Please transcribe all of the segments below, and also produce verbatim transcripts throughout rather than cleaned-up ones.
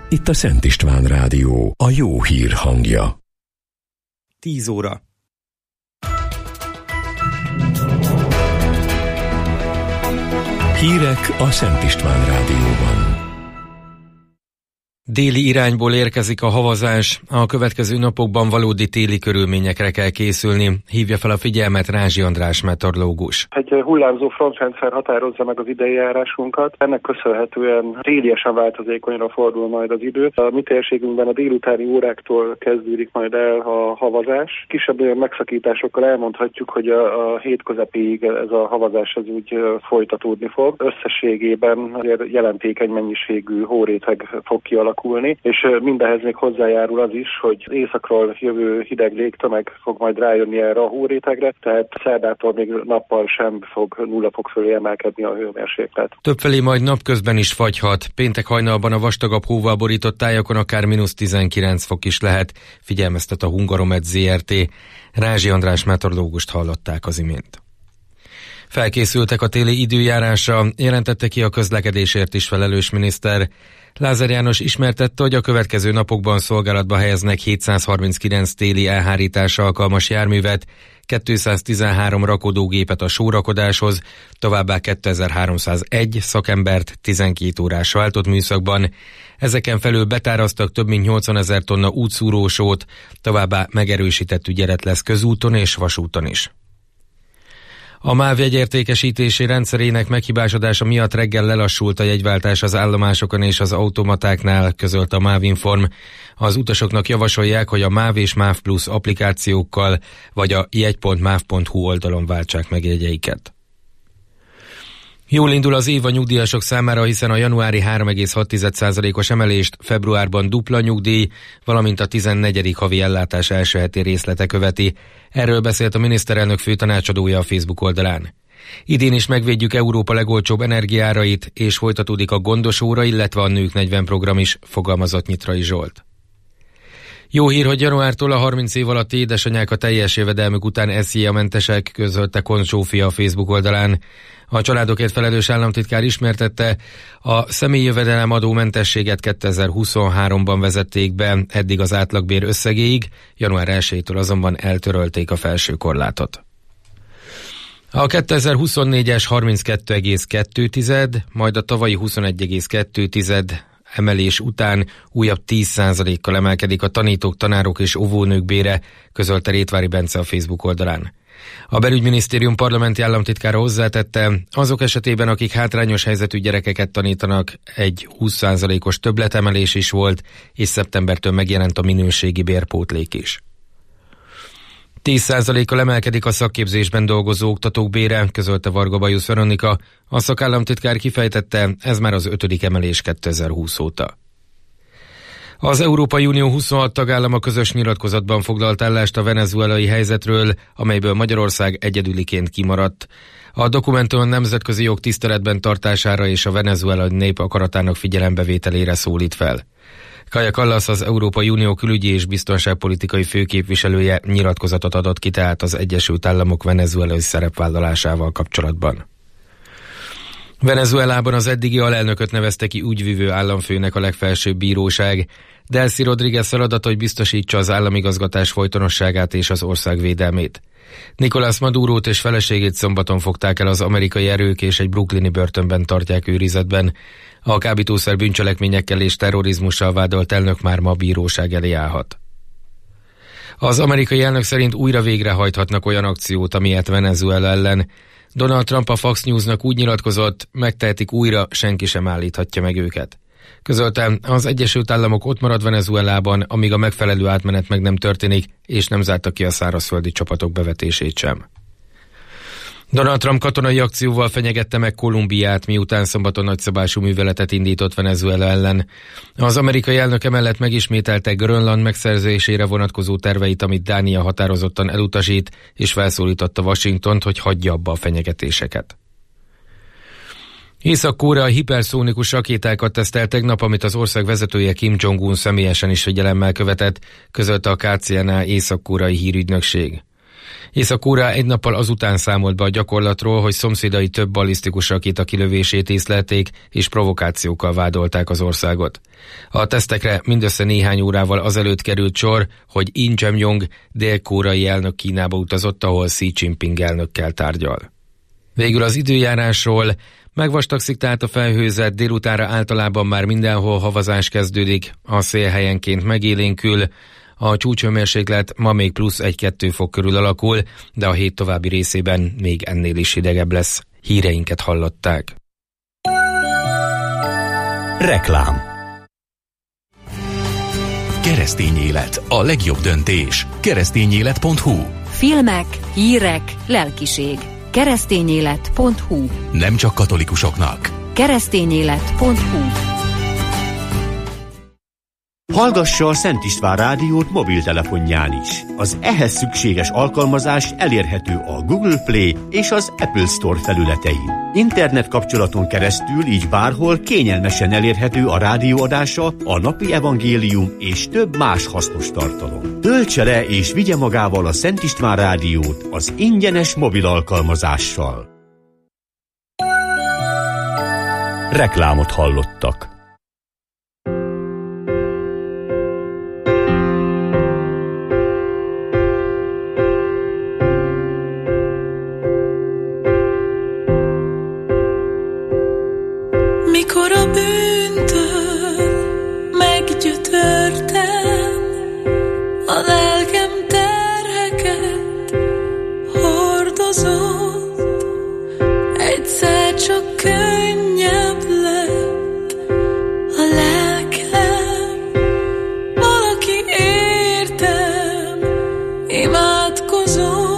Itt a Szent István Rádió, a jó hír hangja. tíz óra. Hírek a Szent István Rádióban. Déli irányból érkezik a havazás, a következő napokban valódi téli körülményekre kell készülni, hívja fel a figyelmet Rázsi András meteorológus. Egy hullámzó frontrendszer határozza meg az időjárásunkat, ennek köszönhetően téliesen változékonyra fordul majd az idő. A mi térségünkben a délutáni óráktól kezdődik majd el a havazás. Kisebb olyan megszakításokkal elmondhatjuk, hogy a, a hét közepéig ez a havazás ez úgy folytatódni fog. Összességében jelentékeny mennyiségű hóréteg fog kialakulni. És mindehez még hozzájárul az is, hogy északról jövő hideg légtömeg fog majd rájönni erre a hórétegre, tehát szerdától még nappal sem fog nulla fok fölé emelkedni a hőmérséklet. Többfelé majd napközben is fagyhat. Péntek hajnalban a vastagabb hóval borított tájakon akár mínusz tizenkilenc fok is lehet, figyelmeztet a Hungaromet zé er té. Rázsi András meteorológust hallották az imént. Felkészültek a téli időjárásra, jelentette ki a közlekedésért is felelős miniszter. Lázár János ismertette, hogy a következő napokban szolgálatba helyeznek hétszázharminckilenc téli elhárításra alkalmas járművet, kétszáztizenhárom rakodógépet a sórakodáshoz, továbbá kétezer-háromszázegy szakembert tizenkét órás váltott műszakban. Ezeken felül betáraztak több mint nyolcvanezer tonna útszúrósót, továbbá megerősített ügyelet lesz közúton és vasúton is. A MÁV jegyértékesítési rendszerének meghibásodása miatt reggel lelassult a jegyváltás az állomásokon és az automatáknál, közölt a MÁV-Inform. Az utasoknak javasolják, hogy a MÁV és MÁV Plus applikációkkal vagy a jegy pont máv pont hu oldalon váltsák meg jegyeiket. Jól indul az év a nyugdíjasok számára, hiszen a januári három egész hat százalékos emelést februárban dupla nyugdíj, valamint a tizennegyedik havi ellátás első heti részlete követi. Erről beszélt a miniszterelnök főtanácsadója a Facebook oldalán. Idén is megvédjük Európa legolcsóbb energiárait, és folytatódik a gondos óra, illetve a Nők negyven program is, fogalmazott Nyitrai Zsolt. Jó hír, hogy januártól a harminc év alatti édesanyák a teljes jövedelmük után es zé á-mentesek, közölte Koncz Zsófia a Facebook oldalán. A családokért felelős államtitkár ismertette, a személyi jövedelem adómentességet kétezer-huszonháromban vezették be, eddig az átlagbér összegéig, január elsejétől azonban eltörölték a felső korlátot. A kétezer-huszonnégyes harminckettő egész kettő, majd a tavalyi huszonegy egész kettő emelés után újabb tíz százalékkal emelkedik a tanítók, tanárok és óvónők bére, közölte Rétvári Bence a Facebook oldalán. A belügyminisztérium parlamenti államtitkára hozzátette, azok esetében, akik hátrányos helyzetű gyerekeket tanítanak, egy húsz százalékos többletemelés is volt, és szeptembertől megjelent a minőségi bérpótlék is. tíz százalékkal emelkedik a szakképzésben dolgozó oktatók bére, közölte Varga Bajusz Veronika. A szakállamtitkár kifejtette, ez már az ötödik emelés kétezer-húsz óta. Az Európai Unió huszonhat tagállama közös nyilatkozatban foglalt állást a venezuelai helyzetről, amelyből Magyarország egyedüliként kimaradt. A dokumentum a nemzetközi jog tiszteletben tartására és a venezuelai nép akaratának figyelembevételére szólít fel. Kaja Kallas, az Európai Unió külügyi és biztonságpolitikai főképviselője nyilatkozatot adott ki tehát az Egyesült Államok venezuelai szerepvállalásával kapcsolatban. Venezuelában az eddigi alelnököt nevezte ki ügyvivő államfőnek a legfelsőbb bíróság. Delcy Rodriguez feladata, hogy biztosítsa az államigazgatás folytonosságát és az ország védelmét. Nicolás Madurót és feleségét szombaton fogták el az amerikai erők, és egy brooklyni börtönben tartják őrizetben. A kábítószer bűncselekményekkel és terrorizmussal vádolt elnök már ma bíróság elé állhat. Az amerikai elnök szerint újra végrehajthatnak olyan akciót, amilyet Venezuela ellen. Donald Trump a Fox Newsnak úgy nyilatkozott, megtehetik újra, senki sem állíthatja meg őket. Közölte, az Egyesült Államok ott marad Venezuelában, amíg a megfelelő átmenet meg nem történik, és nem zárta ki a szárazföldi csapatok bevetését sem. Donald Trump katonai akcióval fenyegette meg Kolumbiát, miután szombaton nagyszabású műveletet indított Venezuela ellen. Az amerikai elnök emellett megismételte Grönland megszerzésére vonatkozó terveit, amit Dánia határozottan elutasít, és felszólította Washingtont, hogy hagyja abba a fenyegetéseket. Észak-Korea hiperszónikus rakétákat tesztelt tegnap, amit az ország vezetője Kim Jong-un személyesen is figyelemmel követett, közölte a ká cé en á észak-koreai hírügynökség. Észak-Korea egy nappal azután számolt be a gyakorlatról, hogy szomszédai több ballisztikus rakéta kilövését észlelték, és provokációkkal vádolták az országot. A tesztekre mindössze néhány órával azelőtt került sor, hogy Im Jae-myung dél-koreai elnök Kínába utazott, ahol Xi Jinping elnökkel tárgyal. Végül az időjárásról. Megvastagszik tehát a felhőzet, délutánra általában már mindenhol havazás kezdődik, a szél helyenként megélénkül, a csúcshőmérséklet ma még plusz egy-kettő fok körül alakul, de a hét további részében még ennél is hidegebb lesz. Híreinket hallották. Reklám. Keresztény élet, a legjobb döntés. keresztényélet pont hu. Filmek, hírek, lelkiség. keresztényélet pont hu. Nem csak katolikusoknak. keresztényélet pont hu. Hallgassa a Szent István rádiót mobiltelefonján is. Az ehhez szükséges alkalmazás elérhető a Google Play és az Apple Store felületein. Internet kapcsolaton keresztül így bárhol kényelmesen elérhető a rádióadása, a napi evangélium és több más hasznos tartalom. Töltse le és vigye magával a Szent István rádiót az ingyenes mobil alkalmazással. Reklámot hallottak. Mikor a bűntől meggyötörtem, a lelkem terheket hordozott, egyszer csak könnyebb lett a lelkem, valaki értem imádkozott.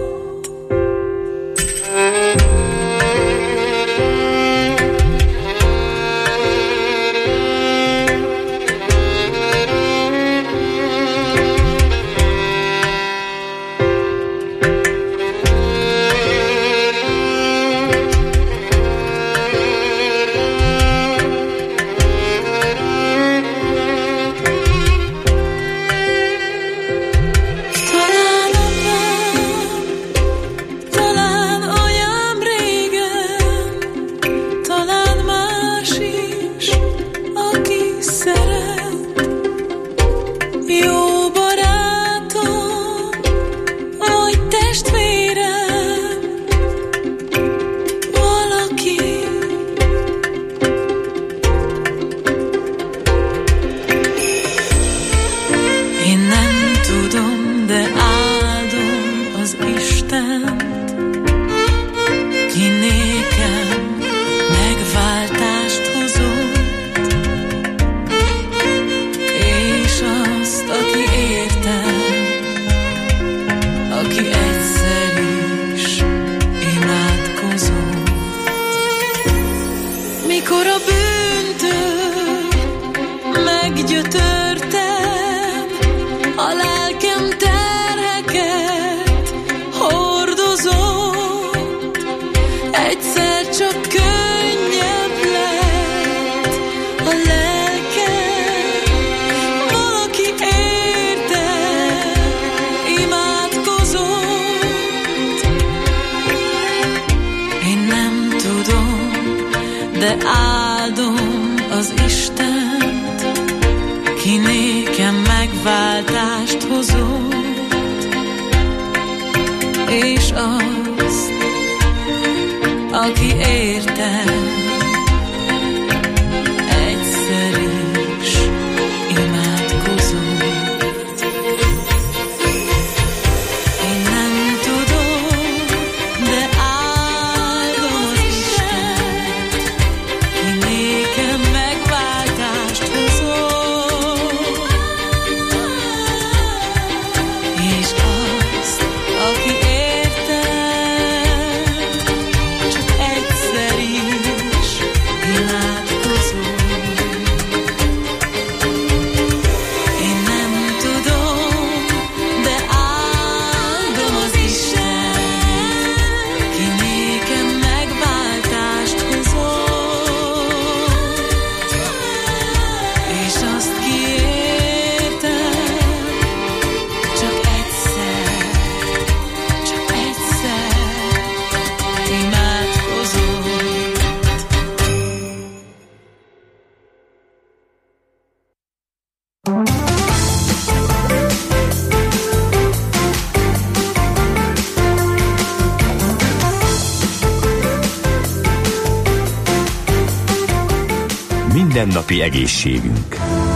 De áldom az Istent, ki nékem megváltást hozott, és azt, aki értem, egyszer is imádkozott. Én nem tudom, de áldom az Istent, ki nékem megváltást hozott, és azt, aki értem, csak egyszer is mindennapi egészségünk.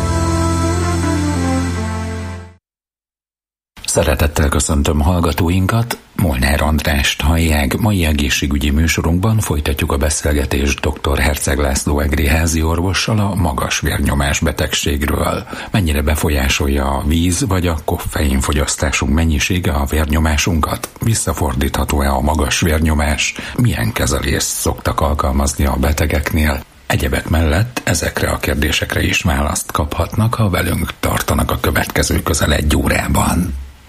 Szeretettel köszöntöm hallgatóinkat, Molnár Andrást hallják. Mai egészségügyi műsorunkban folytatjuk a beszélgetést dr. Herceg László egri házi orvossal a magas vérnyomás betegségről. Mennyire befolyásolja a víz vagy a koffeinfogyasztásunk mennyisége a vérnyomásunkat? Visszafordítható-e a magas vérnyomás? Milyen kezelést szoktak alkalmazni a betegeknél? Egyebek mellett ezekre a kérdésekre is választ kaphatnak, ha velünk tartanak a következő közel egy órában.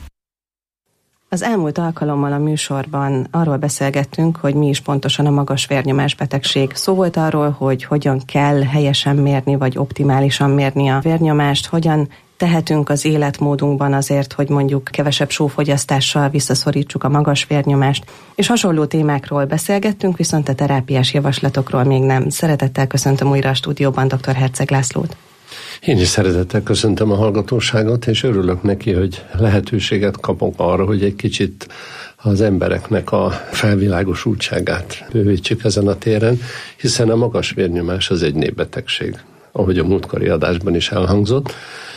Az elmúlt alkalommal a műsorban arról beszélgettünk, hogy mi is pontosan a magas vérnyomás betegség. Szó volt arról, hogy hogyan kell helyesen mérni, vagy optimálisan mérni a vérnyomást, hogyan tehetünk az életmódunkban azért, hogy mondjuk kevesebb sófogyasztással visszaszorítsuk a magas vérnyomást, és hasonló témákról beszélgettünk, viszont a terápiás javaslatokról még nem. Szeretettel köszöntöm újra a stúdióban dr. Herceg Lászlót. Én is szeretettel köszöntöm a hallgatóságot, és örülök neki, hogy lehetőséget kapok arra, hogy egy kicsit az embereknek a felvilágosultságát bővítsük ezen a téren, hiszen a magas vérnyomás az egy népbetegség, ahogy a múltkori adásban is elhangzott,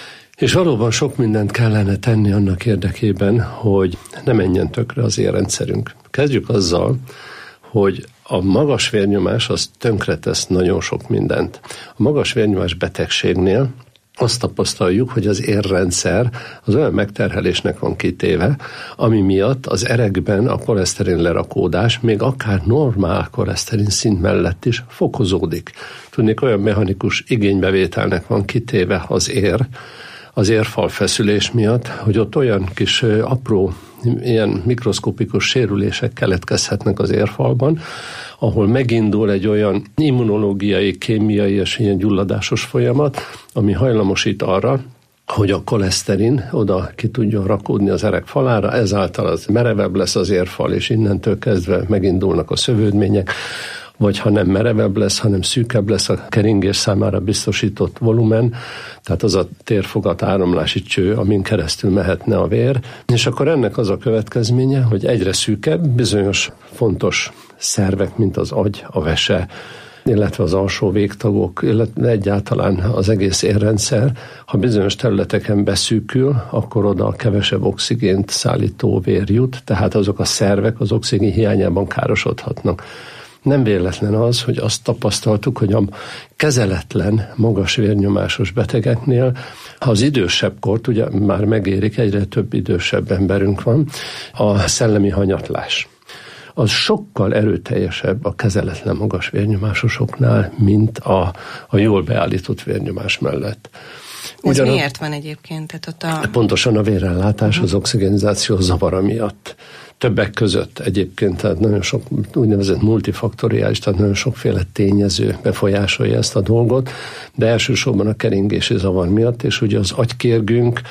és valóban sok mindent kellene tenni annak érdekében, hogy ne menjen tökre az érrendszerünk. Kezdjük azzal, hogy a magas vérnyomás az tönkretesz nagyon sok mindent. A magas vérnyomás betegségnél azt tapasztaljuk, hogy az érrendszer az olyan megterhelésnek van kitéve, ami miatt az erekben a koleszterin lerakódás még akár normál koleszterin szint mellett is fokozódik. Tudnék, olyan mechanikus igénybevételnek van kitéve az ér, az érfal feszülés miatt, hogy ott olyan kis apró, ilyen mikroszkopikus sérülések keletkezhetnek az érfalban, ahol megindul egy olyan immunológiai, kémiai és ilyen gyulladásos folyamat, ami hajlamosít arra, hogy a koleszterin oda ki tudjon rakódni az erek falára, ezáltal az merevebb lesz az érfal, és innentől kezdve megindulnak a szövődmények, vagy ha nem merevebb lesz, hanem szűkebb lesz a keringés számára biztosított volumen, tehát az a térfogat áramlási cső, amin keresztül mehetne a vér, és akkor ennek az a következménye, hogy egyre szűkebb, bizonyos fontos szervek, mint az agy, a vese, illetve az alsó végtagok, illetve egyáltalán az egész érrendszer, ha bizonyos területeken beszűkül, akkor oda kevesebb oxigént szállító vér jut, tehát azok a szervek az oxigén hiányában károsodhatnak. Nem véletlen az, hogy azt tapasztaltuk, hogy a kezeletlen, magas vérnyomásos betegeknél, ha az idősebb kort, ugye már megérik, egyre több idősebb emberünk van, a szellemi hanyatlás az sokkal erőteljesebb a kezeletlen magas vérnyomásosoknál, mint a, a jól beállított vérnyomás mellett. Ez Ugyan miért van egyébként? Tehát ott a... Pontosan a vérellátás, uh-huh. az oxigenizáció zavara miatt. Többek között egyébként, tehát nagyon sok úgynevezett multifaktoriális, tehát nagyon sokféle tényező befolyásolja ezt a dolgot, de elsősorban a keringési zavar miatt, és ugye az agykérgünk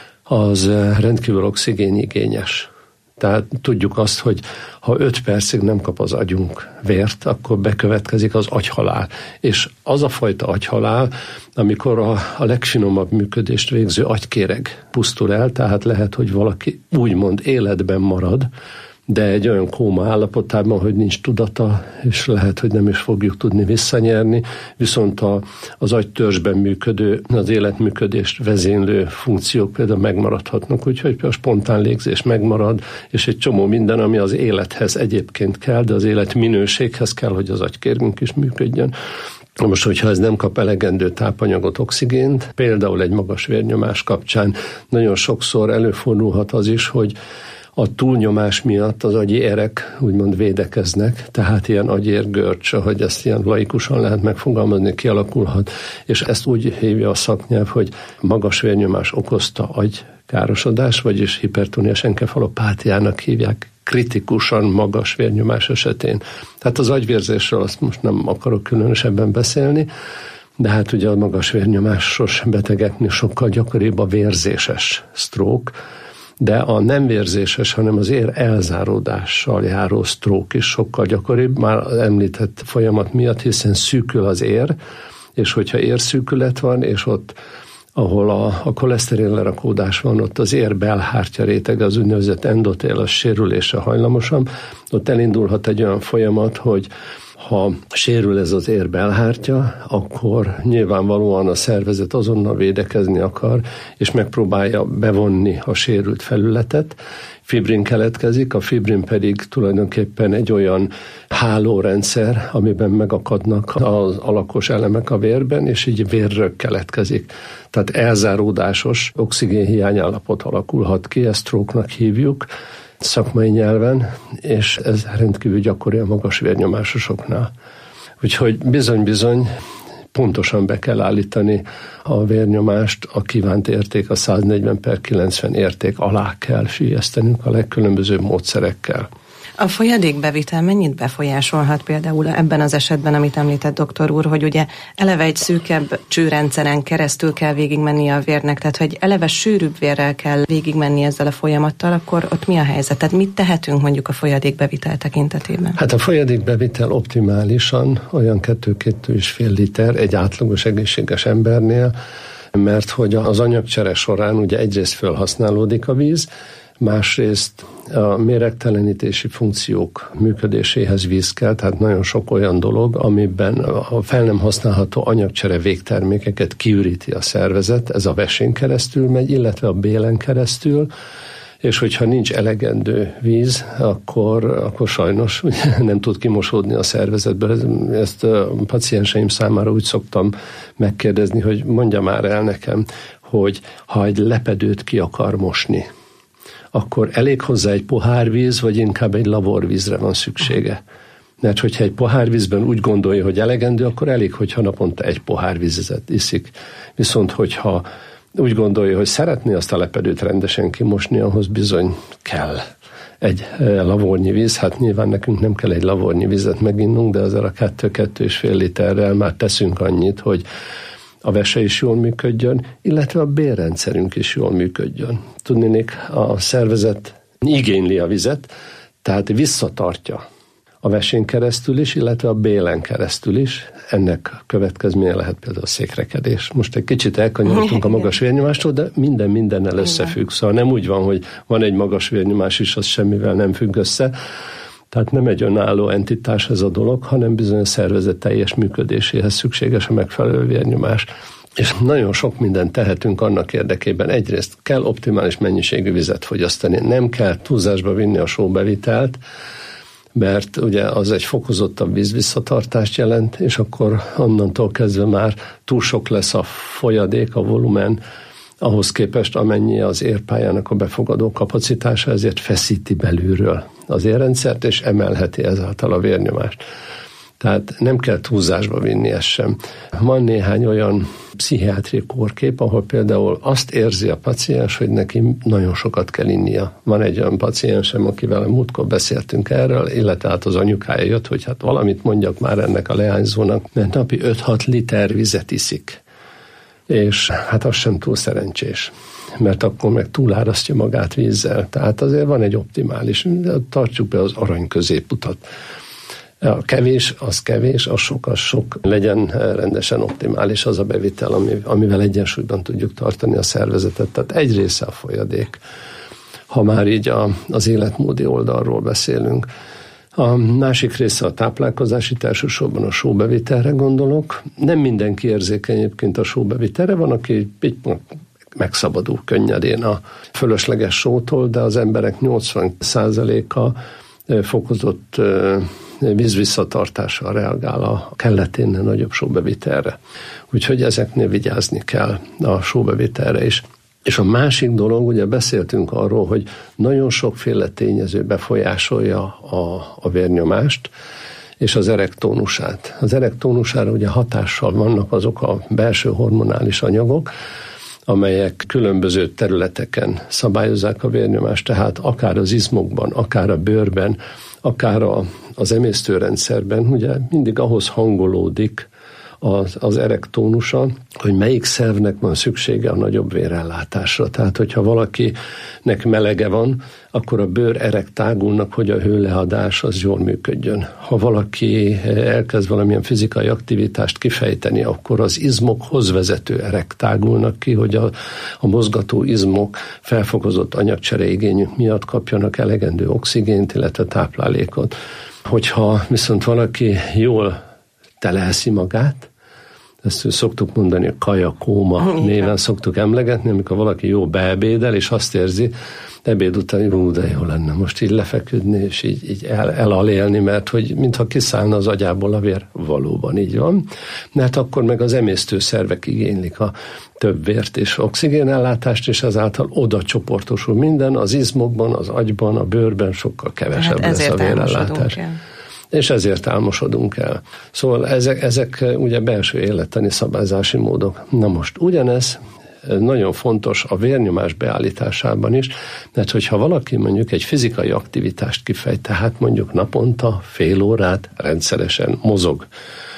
az rendkívül oxigénigényes. Tehát tudjuk azt, hogy ha öt percig nem kap az agyunk vért, akkor bekövetkezik az agyhalál. És az a fajta agyhalál, amikor a, a legfinomabb működést végző agykéreg pusztul el, tehát lehet, hogy valaki úgymond életben marad, de egy olyan kóma állapotában, hogy nincs tudata, és lehet, hogy nem is fogjuk tudni visszanyerni, viszont a, az agytörzsben működő, az életműködést vezénylő funkciók például megmaradhatnak, úgyhogy a spontán légzés megmarad, és egy csomó minden, ami az élethez egyébként kell, de az élet minőséghez kell, hogy az agykérgünk is működjön. Most, hogyha ez nem kap elegendő tápanyagot, oxigént, például egy magas vérnyomás kapcsán nagyon sokszor előfordulhat az is, hogy a túlnyomás miatt az agyi erek úgymond védekeznek, tehát ilyen agyérgörcs, ahogy ezt ilyen laikusan lehet megfogalmazni, kialakulhat, és ezt úgy hívja a szaknyelv, hogy magas vérnyomás okozta agykárosodás, vagyis hipertóniás enkefalopátiának hívják, kritikusan magas vérnyomás esetén. Tehát az agyvérzésről azt most nem akarok különösebben beszélni, de hát ugye a magas vérnyomásos betegeknél sokkal gyakoribb a vérzéses stroke, de a nem vérzéses, hanem az ér elzáródással járó stroke is sokkal gyakoribb, már az említett folyamat miatt, hiszen szűkül az ér, és hogyha érszűkület van, és ott, ahol a, a koleszterin lerakódás van, ott az ér belhártya rétege, az úgynevezett endotélos sérülése hajlamosan, ott elindulhat egy olyan folyamat, hogy Ha sérül ez az érbelhártya, akkor nyilvánvalóan a szervezet azonnal védekezni akar, és megpróbálja bevonni a sérült felületet. Fibrin keletkezik, a fibrin pedig tulajdonképpen egy olyan hálórendszer, amiben megakadnak az alakos elemek a vérben, és így vérrög keletkezik. Tehát elzáródásos oxigénhiány állapot alakulhat ki, ezt stroke-nak hívjuk szakmai nyelven, és ez rendkívül gyakori a magas vérnyomásosoknál. Úgyhogy bizony-bizony pontosan be kell állítani a vérnyomást, a kívánt érték, a száznegyven per kilencven érték alá kell süllyesztenünk a legkülönbözőbb módszerekkel. A folyadékbevitel mennyit befolyásolhat például ebben az esetben, amit említett doktor úr, hogy ugye eleve egy szűkebb csőrendszeren keresztül kell végigmennie a vérnek, tehát hogy eleve sűrűbb vérrel kell végigmenni ezzel a folyamattal, akkor ott mi a helyzet? Tehát mit tehetünk mondjuk a folyadékbevitel tekintetében? Hát a folyadékbevitel optimálisan olyan kettő-kettő és fél liter egy átlagos egészséges embernél, mert hogy az anyagcsere során ugye egyrészt felhasználódik a víz, másrészt a méregtelenítési funkciók működéséhez víz kell, tehát nagyon sok olyan dolog, amiben a fel nem használható anyagcsere végtermékeket kiüríti a szervezet, ez a vesén keresztül megy, illetve a bélen keresztül, és hogyha nincs elegendő víz, akkor, akkor sajnos nem tud kimosódni a szervezetből. Ezt a pacienseim számára úgy szoktam megkérdezni, hogy mondja már el nekem, hogy ha egy lepedőt ki akar mosni, akkor elég hozzá egy pohárvíz, vagy inkább egy laborvízre van szüksége. Mert hogyha egy pohárvízben úgy gondolja, hogy elegendő, akkor elég, hogyha naponta egy pohárvizet iszik. Viszont hogyha úgy gondolja, hogy szeretné azt a lepedőt rendesen kimosni, ahhoz bizony kell egy lavornyi víz. Hát nyilván nekünk nem kell egy lavornyi vizet meginnunk, de ezzel a kettő-kettő és fél literrel már teszünk annyit, hogy a vese is jól működjön, illetve a bélrendszerünk is jól működjön. Tudnék, a szervezet igényli a vizet, tehát visszatartja a vesén keresztül is, illetve a bélen keresztül is. Ennek következménye lehet például a székrekedés. Most egy kicsit elkanyarodtunk a magas vérnyomástól, de minden mindennel összefügg. Szóval nem úgy van, hogy van egy magas vérnyomás is, az semmivel nem függ össze. Tehát nem egy önálló entitás ez a dolog, hanem bizony a szervezet teljes működéséhez szükséges a megfelelő vérnyomás. És nagyon sok mindent tehetünk annak érdekében. Egyrészt kell optimális mennyiségű vizet fogyasztani, nem kell túlzásba vinni a sóbevitelt, mert ugye az egy fokozottabb vízvisszatartást jelent, és akkor onnantól kezdve már túl sok lesz a folyadék, a volumen, ahhoz képest amennyi az érpályának a befogadó kapacitása, ezért feszíti belülről az érrendszert, és emelheti ezáltal a vérnyomást. Tehát nem kell túlzásba vinni ezt sem. Van néhány olyan pszichiátriai kórkép, ahol például azt érzi a paciens, hogy neki nagyon sokat kell innia. Van egy olyan paciensem, akivel a múltkor beszéltünk erről, illetve hát az anyukája jött, hogy hát valamit mondjak már ennek a leányzónak, mert napi öt-hat liter vizet iszik. És hát az sem túl szerencsés, mert akkor meg túlárasztja magát vízzel. Tehát azért van egy optimális, tartsuk be az arany középutat. A kevés, az kevés, a sok, az sok. Legyen rendesen optimális az a bevitel, amivel egyensúlyban tudjuk tartani a szervezetet. Tehát egy része a folyadék, ha már így a, az életmódi oldalról beszélünk. A másik része a táplálkozás, itt elsősorban a sóbevitelre gondolok. Nem mindenki érzékeny egyébként a sóbevitelre, van, aki megszabadul könnyedén a fölösleges sótól, de az emberek nyolcvan százaléka fokozott vízvisszatartással reagál a kelleténél nagyobb sóbevitelre. Úgyhogy ezeknél vigyázni kell a sóbevitelre is. És a másik dolog, ugye beszéltünk arról, hogy nagyon sokféle tényező befolyásolja a, a vérnyomást, és az erektónusát. Az erektónusára ugye hatással vannak azok a belső hormonális anyagok, amelyek különböző területeken szabályozzák a vérnyomást, tehát akár az izmokban, akár a bőrben, akár a, az emésztőrendszerben, ugye mindig ahhoz hangolódik az, az erektónusa, hogy melyik szervnek van szüksége a nagyobb vérellátásra. Tehát, hogyha valakinek melege van, akkor a bőr erektágulnak, hogy a hőleadás az jól működjön. Ha valaki elkezd valamilyen fizikai aktivitást kifejteni, akkor az izmokhoz vezető erektágulnak ki, hogy a, a mozgató izmok felfokozott anyagcsereigényük miatt kapjanak elegendő oxigént, illetve táplálékot. Hogyha viszont valaki jól teleeszi magát, ezt szoktuk mondani, a kajakóma néven szoktuk emlegetni, amikor valaki jó beebédel, és azt érzi, ebéd után, jó, de jó lenne most így lefeküdni, és így, így el, elalélni, mert hogy mintha kiszállna az agyából a vér, valóban így van, mert akkor meg az emésztőszervek igénylik a több vért és oxigénellátást, és ezáltal oda csoportosul minden, az izmokban, az agyban, a bőrben sokkal kevesebb hát lesz a vérellátás. És ezért álmosodunk el. Szóval ezek, ezek ugye belső élettani szabályzási módok. Na most ugyanez nagyon fontos a vérnyomás beállításában is, mert hogyha valaki mondjuk egy fizikai aktivitást kifejt, tehát mondjuk naponta fél órát rendszeresen mozog,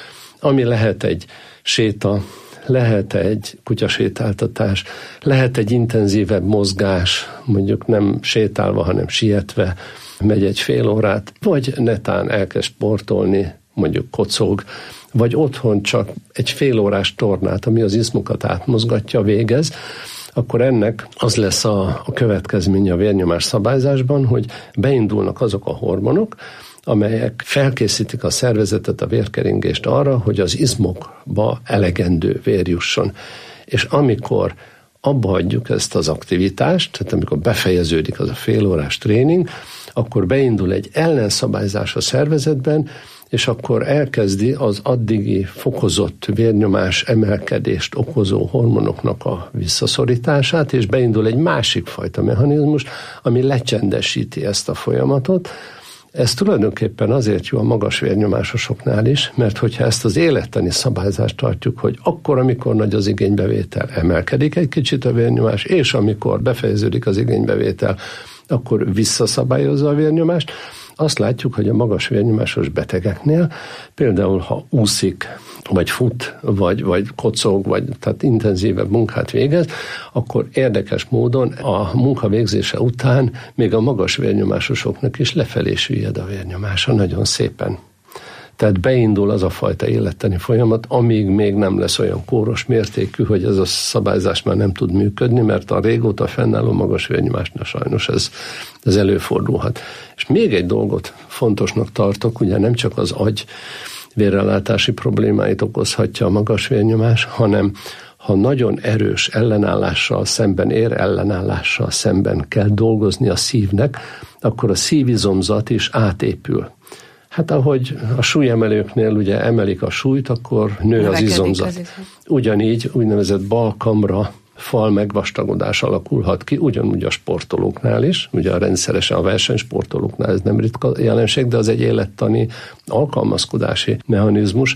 ami lehet egy séta, lehet egy kutyasétáltatás, lehet egy intenzívebb mozgás, mondjuk nem sétálva, hanem sietve, megy egy fél órát, vagy netán elkezd sportolni, mondjuk kocog, vagy otthon csak egy fél órás tornát, ami az izmokat átmozgatja, végez, akkor ennek az lesz a, a következménye a vérnyomás szabályzásban, hogy beindulnak azok a hormonok, amelyek felkészítik a szervezetet, a vérkeringést arra, hogy az izmokba elegendő vér jusson. És amikor abba hagyjuk ezt az aktivitást, tehát amikor befejeződik az a fél órás tréning, akkor beindul egy ellenszabályzás a szervezetben, és akkor elkezdi az addigi fokozott vérnyomás emelkedést okozó hormonoknak a visszaszorítását, és beindul egy másik fajta mechanizmus, ami lecsendesíti ezt a folyamatot. Ez tulajdonképpen azért jó a magas vérnyomásosoknál is, mert hogyha ezt az élettani szabályzást tartjuk, hogy akkor, amikor nagy az igénybevétel, emelkedik egy kicsit a vérnyomás, és amikor befejeződik az igénybevétel, akkor visszaszabályozza a vérnyomást. Azt látjuk, hogy a magas vérnyomásos betegeknél, például ha úszik, vagy fut, vagy, vagy kocog, vagy tehát intenzívebb munkát végez, akkor érdekes módon a munka végzése után még a magas vérnyomásosoknak is lefelé süllyed a vérnyomása nagyon szépen. Tehát beindul az a fajta élettani folyamat, amíg még nem lesz olyan kóros mértékű, hogy ez a szabályzás már nem tud működni, mert a régóta fennálló magas vérnyomásnál sajnos ez, ez előfordulhat. És még egy dolgot fontosnak tartok, ugye nem csak az agy vérellátási problémáit okozhatja a magas vérnyomás, hanem ha nagyon erős ellenállással szemben, ér ellenállással szemben kell dolgozni a szívnek, akkor a szívizomzat is átépül. Hát ahogy a súlyemelőknél ugye emelik a súlyt, akkor nő az izomzat. Ugyanígy úgynevezett balkamra fal megvastagodás alakulhat ki, ugyanúgy a sportolóknál is, ugye a rendszeresen a versenysportolóknál ez nem ritka jelenség, de az egy élettani alkalmazkodási mechanizmus.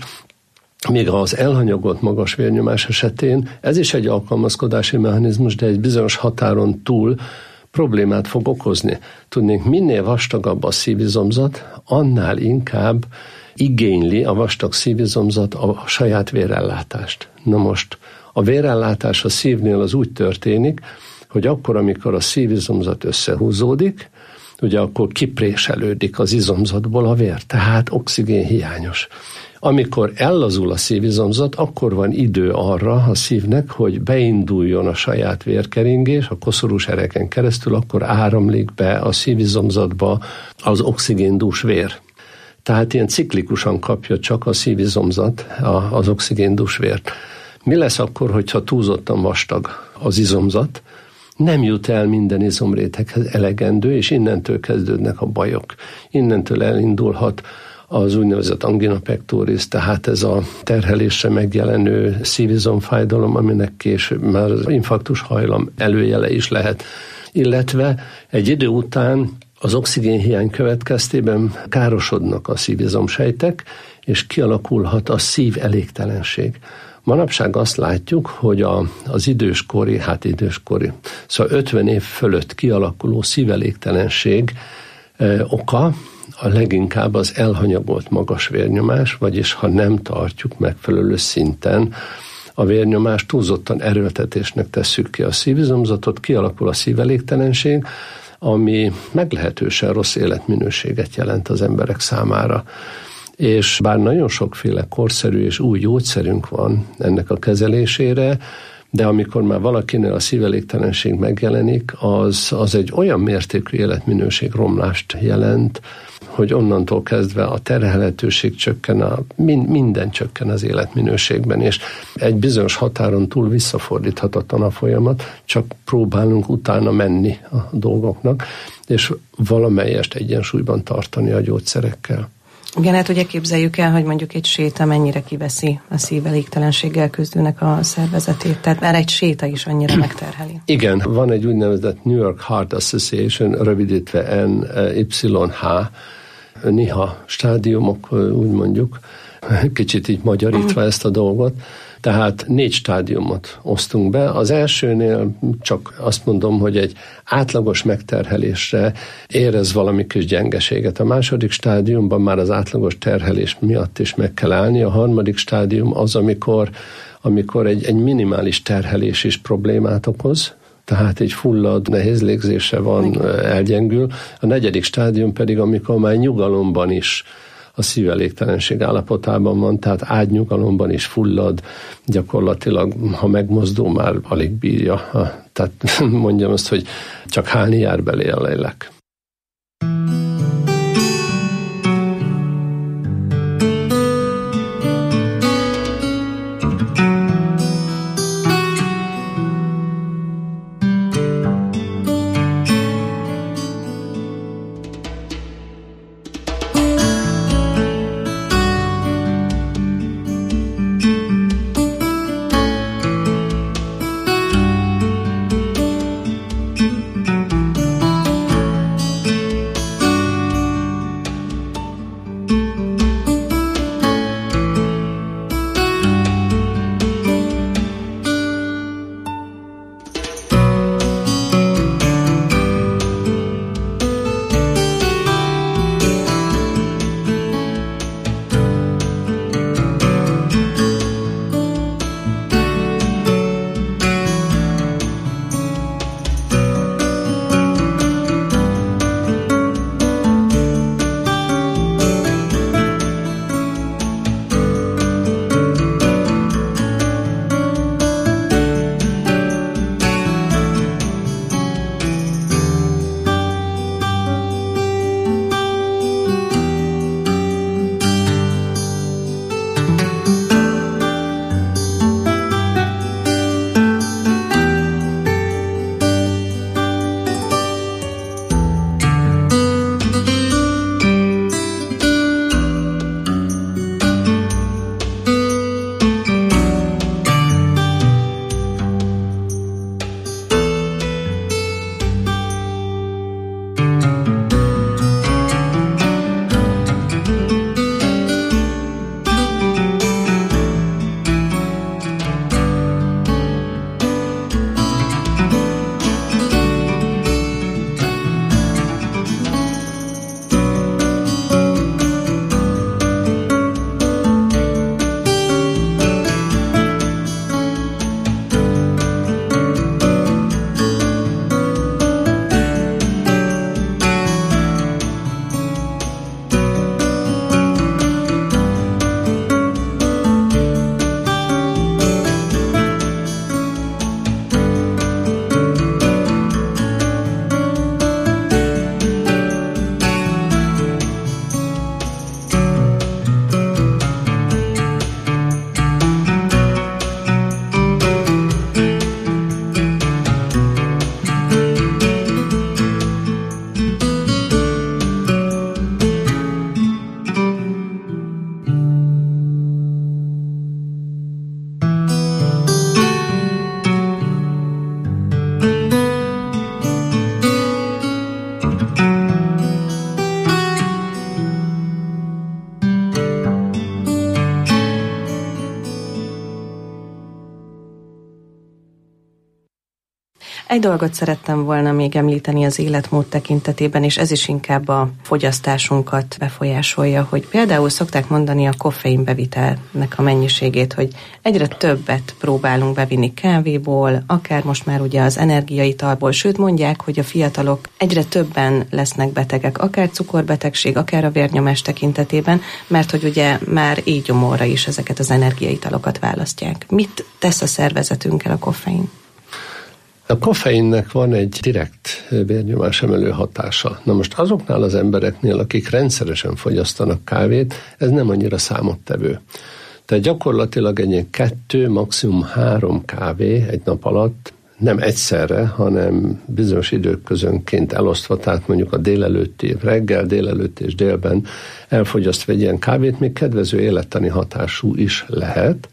Még az elhanyagolt magas vérnyomás esetén ez is egy alkalmazkodási mechanizmus, de egy bizonyos határon túl problémát fog okozni. Tudnék, minél vastagabb a szívizomzat, annál inkább igényli a vastag szívizomzat a saját vérellátást. Na most a vérellátás a szívnél az úgy történik, hogy akkor, amikor a szívizomzat összehúzódik, ugye akkor kipréselődik az izomzatból a vér, tehát oxigén hiányos. Amikor ellazul a szívizomzat, akkor van idő arra a szívnek, hogy beinduljon a saját vérkeringés, a koszorús ereken keresztül, akkor áramlik be a szívizomzatba az oxigéndús vér. Tehát ilyen ciklikusan kapja csak a szívizomzat az oxigéndús vért. Mi lesz akkor, hogyha túlzottan vastag az izomzat? Nem jut el minden izomréteghez elegendő, és innentől kezdődnek a bajok. Innentől elindulhat az úgynevezett angina pectoris, tehát ez a terhelésre megjelenő szívizomfájdalom, aminek később már az infarktus hajlam előjele is lehet. Illetve egy idő után az oxigénhiány következtében károsodnak a szívizomsejtek, és kialakulhat a szív elégtelenség. Manapság azt látjuk, hogy a, az időskori, hát időskori, szóval ötven év fölött kialakuló szívelégtelenség e, oka a leginkább az elhanyagolt magas vérnyomás, vagyis ha nem tartjuk megfelelő szinten a vérnyomást, túlzottan erőltetésnek tesszük ki a szívizomzatot, kialakul a szívelégtelenség, ami meglehetősen rossz életminőséget jelent az emberek számára. És bár nagyon sokféle korszerű és új gyógyszerünk van ennek a kezelésére, de amikor már valakinél a szívelégtelenség megjelenik, az, az egy olyan mértékű életminőség romlást jelent, hogy onnantól kezdve a terhelhetőség csökken, a, minden csökken az életminőségben, és egy bizonyos határon túl visszafordíthatatlan a folyamat, csak próbálunk utána menni a dolgoknak, és valamelyest egyensúlyban tartani a gyógyszerekkel. Igen, hát ugye képzeljük el, hogy mondjuk egy séta mennyire kiveszi a szívelégtelenséggel küzdőnek a szervezetét, tehát már egy séta is annyira megterheli. Igen, van egy úgynevezett New York Heart Association, rövidítve en i há, néha stádiumok, úgy mondjuk, kicsit így magyarítva mm. ezt a dolgot. Tehát négy stádiumot osztunk be. Az elsőnél csak azt mondom, hogy egy átlagos megterhelésre érez valami kis gyengeséget. A második stádiumban már az átlagos terhelés miatt is meg kell állni. A harmadik stádium az, amikor, amikor egy, egy minimális terhelés is problémát okoz, tehát egy fullad, nehéz légzése van, elgyengül. A negyedik stádium pedig, amikor már nyugalomban is a szívelégtelenség állapotában van, tehát ágynyugalomban is fullad, gyakorlatilag, ha megmozdul, már alig bírja. Tehát mondjam azt, hogy csak hálni jár belé a lélek. Egy dolgot szerettem volna még említeni az életmód tekintetében, és ez is inkább a fogyasztásunkat befolyásolja, hogy például szokták mondani a koffeinbevitelnek a mennyiségét, hogy egyre többet próbálunk bevinni kávéból, akár most már ugye az energiaitalból, sőt mondják, hogy a fiatalok egyre többen lesznek betegek, akár cukorbetegség, akár a vérnyomás tekintetében, mert hogy ugye már éjgyomorra is ezeket az energiaitalokat választják. Mit tesz a szervezetünkkel a koffein? A koffeinnek van egy direkt vérnyomás emelő hatása. Na most azoknál az embereknél, akik rendszeresen fogyasztanak kávét, ez nem annyira számottevő. Tehát gyakorlatilag egy ilyen kettő, maximum három kávé egy nap alatt, nem egyszerre, hanem bizonyos idők közönként elosztva, tehát mondjuk a délelőtti, reggel, délelőtt és délben elfogyasztva egy ilyen kávét, még kedvező élettani hatású is lehet.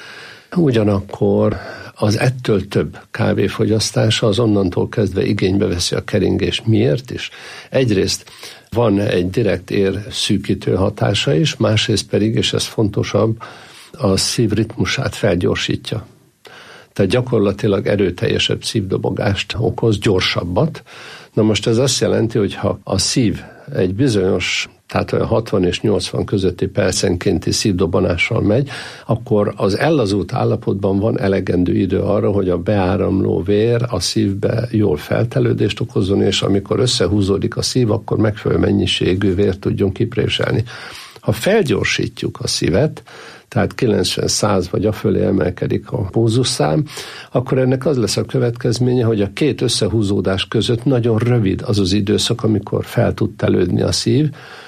Ugyanakkor az ettől több kávéfogyasztása az onnantól kezdve igénybe veszi a keringést. Miért is? Egyrészt van egy direkt érszűkítő hatása is, másrészt pedig, és ez fontosabb, a szív ritmusát felgyorsítja. Tehát gyakorlatilag erőteljesebb szívdobogást okoz, gyorsabbat. Na most ez azt jelenti, hogy ha a szív egy bizonyos, tehát olyan hatvan és nyolcvan közötti percenkénti szívdobanással megy, akkor az ellazult állapotban van elegendő idő arra, hogy a beáramló vér a szívbe jól feltelődést okozzon, és amikor összehúzódik a szív, akkor megfelelő mennyiségű vért tudjon kipréselni. Ha felgyorsítjuk a szívet, tehát kilencven-száz vagy afölé emelkedik a pulzusszám, akkor ennek az lesz a következménye, hogy a két összehúzódás között nagyon rövid az az időszak, amikor fel tud telődni a szív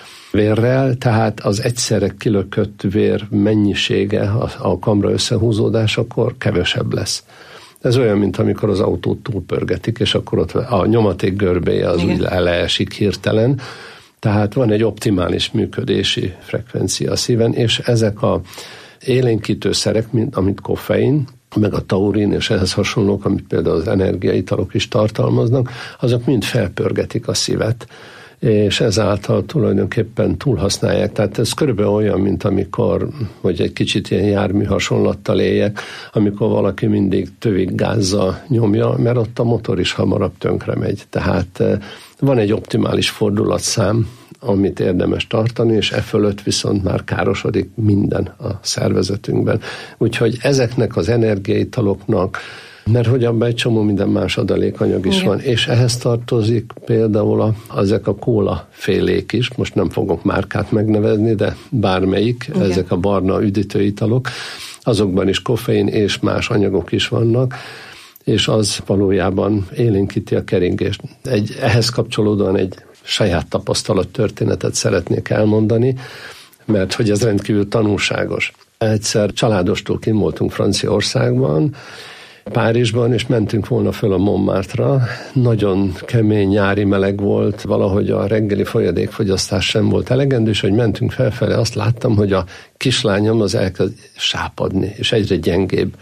vérrel, tehát az egyszerre kilökött vér mennyisége a, a kamra összehúzódásakor kevesebb lesz. Ez olyan, mint amikor az autót túlpörgetik, és akkor ott a nyomaték görbéje az úgy leesik hirtelen. Tehát van egy optimális működési frekvencia a szíven, és ezek a élénkítő szerek, mint amit koffein, meg a taurin és ehhez hasonlók, amit például az energiaitalok is tartalmaznak, azok mind felpörgetik a szívet, és ezáltal tulajdonképpen túlhasználják. Tehát ez körülbelül olyan, mint amikor, hogy egy kicsit ilyen jármű hasonlattal éljek, amikor valaki mindig tövig gázzal nyomja, mert ott a motor is hamarabb tönkre megy. Tehát van egy optimális fordulatszám, amit érdemes tartani, és e fölött viszont már károsodik minden a szervezetünkben. Úgyhogy ezeknek az energiaitaloknak, mert hogy abban egy csomó minden más adalékanyag is Igen. van, és ehhez tartozik például a, ezek a kóla félék is, most nem fogok márkát megnevezni, de bármelyik, Igen. ezek a barna üdítőitalok, azokban is koffein és más anyagok is vannak, és az valójában élénkíti a keringést. Egy, ehhez kapcsolódóan egy saját tapasztalat történetet szeretnék elmondani, mert hogy ez rendkívül tanulságos. Egyszer családostól kint voltunk Franciaországban, Párizsban, és mentünk volna föl a Montmartre-ra. Nagyon kemény nyári meleg volt, valahogy a reggeli folyadékfogyasztás sem volt elegendő, és hogy mentünk felfelé, azt láttam, hogy a kislányom az elkezd sápadni, és egyre gyengébb.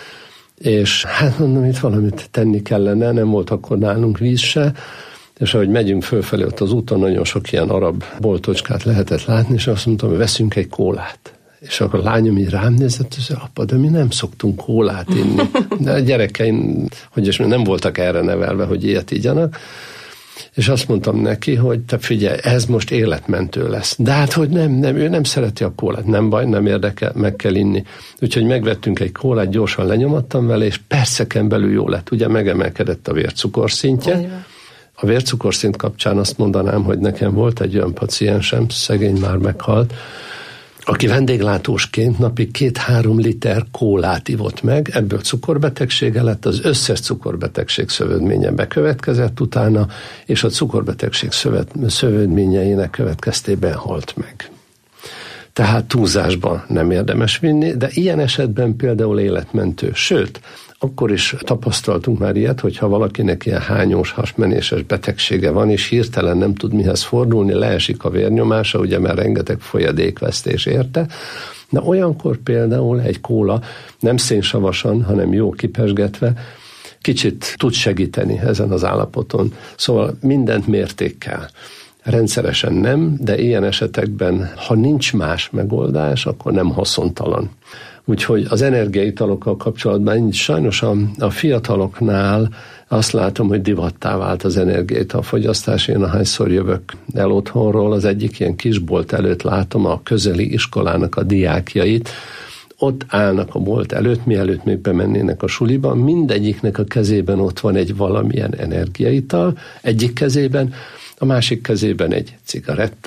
És hát mondom, itt valamit tenni kellene, nem volt akkor nálunk víz se, és ahogy megyünk fölfelé, ott az úton nagyon sok ilyen arab boltocskát lehetett látni, és azt mondtam, hogy veszünk egy kólát. És akkor a lányom így rám nézett, és apa, de mi nem szoktunk kólát inni. De a gyerekeim, hogy is nem voltak erre nevelve, hogy ilyet igyanak. És azt mondtam neki, hogy te figyelj, ez most életmentő lesz. De hát, hogy nem, nem, ő nem szereti a kólát. Nem baj, nem érdekel, meg kell inni. Úgyhogy megvettünk egy kólát, gyorsan lenyomattam vele, és perceken belül jó lett. Ugye megemelkedett a vércukorszintje. A vércukorszint kapcsán azt mondanám, hogy nekem volt egy olyan paciensem, szegény már meghalt, aki vendéglátósként napi két-három liter kólát ivott meg, ebből cukorbetegsége lett, az összes cukorbetegség szövődménye bekövetkezett utána, és a cukorbetegség szövődményeinek következtében halt meg. Tehát túlzásba nem érdemes vinni, de ilyen esetben például életmentő. Sőt, akkor is tapasztaltunk már ilyet, hogyha valakinek ilyen hányós, hasmenéses betegsége van, és hirtelen nem tud mihez fordulni, leesik a vérnyomása, ugye már rengeteg folyadékvesztés érte. Na olyankor például egy kóla nem szénsavasan, hanem jó kipesgetve, kicsit tud segíteni ezen az állapoton. Szóval mindent mértékkel. Rendszeresen nem, de ilyen esetekben, ha nincs más megoldás, akkor nem haszontalan. Úgyhogy az energiaitalokkal kapcsolatban sajnos a, a fiataloknál azt látom, hogy divattá vált az energiaitalfogyasztás. Én ahányszor jövök el otthonról, az egyik ilyen kisbolt előtt látom a közeli iskolának a diákjait, ott állnak a bolt előtt, mielőtt még bemennének a suliba, mindegyiknek a kezében ott van egy valamilyen energiaital, egyik kezében, a másik kezében egy cigaretta,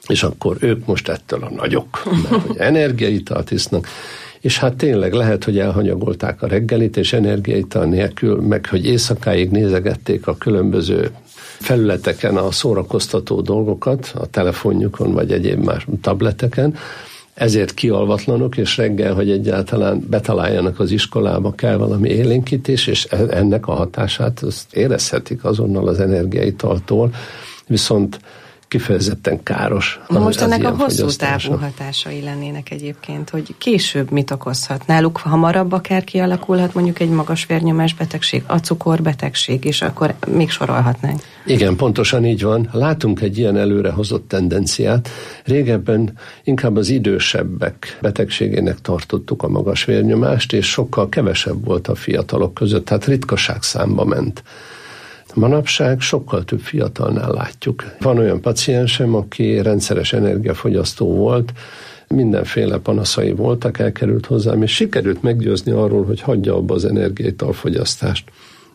és akkor ők most ettől a nagyok, mert hogy energiaitalt isznak, és hát tényleg lehet, hogy elhanyagolták a reggelit, és energiaital nélkül, meg hogy éjszakáig nézegették a különböző felületeken a szórakoztató dolgokat, a telefonjukon, vagy egyéb más tableteken, ezért kialvatlanok, és reggel, hogy egyáltalán betaláljanak az iskolába, kell valami élénkítés, és ennek a hatását azt érezhetik azonnal az energiaitaltól, viszont kifejezetten káros. Na most ennek a hosszú távú hatásai lennének egyébként, hogy később mit okozhat. Náluk hamarabb akár kialakulhat mondjuk egy magas vérnyomás betegség, a cukorbetegség, és akkor még sorolhatnánk. Igen, pontosan így van. Látunk egy ilyen előrehozott tendenciát. Régebben inkább az idősebbek betegségének tartottuk a magas vérnyomást, és sokkal kevesebb volt a fiatalok között, tehát ritkaság számba ment. Manapság sokkal több fiatalnál látjuk. Van olyan paciensem, aki rendszeres energiafogyasztó volt, mindenféle panaszai voltak, elkerült hozzám, és sikerült meggyőzni arról, hogy hagyja abba az energiaitalfogyasztást.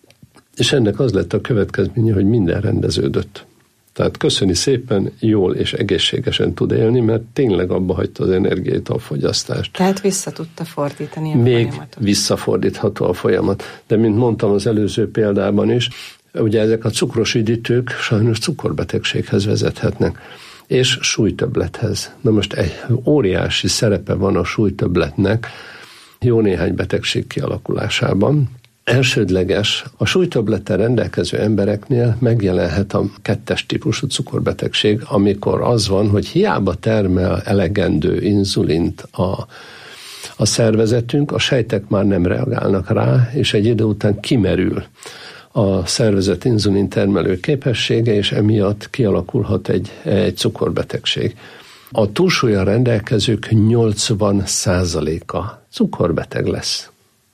És ennek az lett a következménye, hogy minden rendeződött. Tehát köszöni szépen, jól és egészségesen tud élni, mert tényleg abba hagyta az energiaitalfogyasztást. Tehát vissza tudta fordítani a Még folyamatot. visszafordítható a folyamat. De mint mondtam az előző példában is, ugye ezek a cukros üdítők sajnos cukorbetegséghez vezethetnek, és súlytöbblethez. Na most egy óriási szerepe van a súlytöbbletnek jó néhány betegség kialakulásában. Elsődleges, a súlytöbblettel rendelkező embereknél megjelenhet a kettes típusú cukorbetegség, amikor az van, hogy hiába termel elegendő inzulint a, a szervezetünk, a sejtek már nem reagálnak rá, és egy idő után kimerül a szervezet inzulin termelő képessége, és emiatt kialakulhat egy, egy cukorbetegség. A túlsúllyal rendelkezők nyolcvan százaléka cukorbeteg lesz.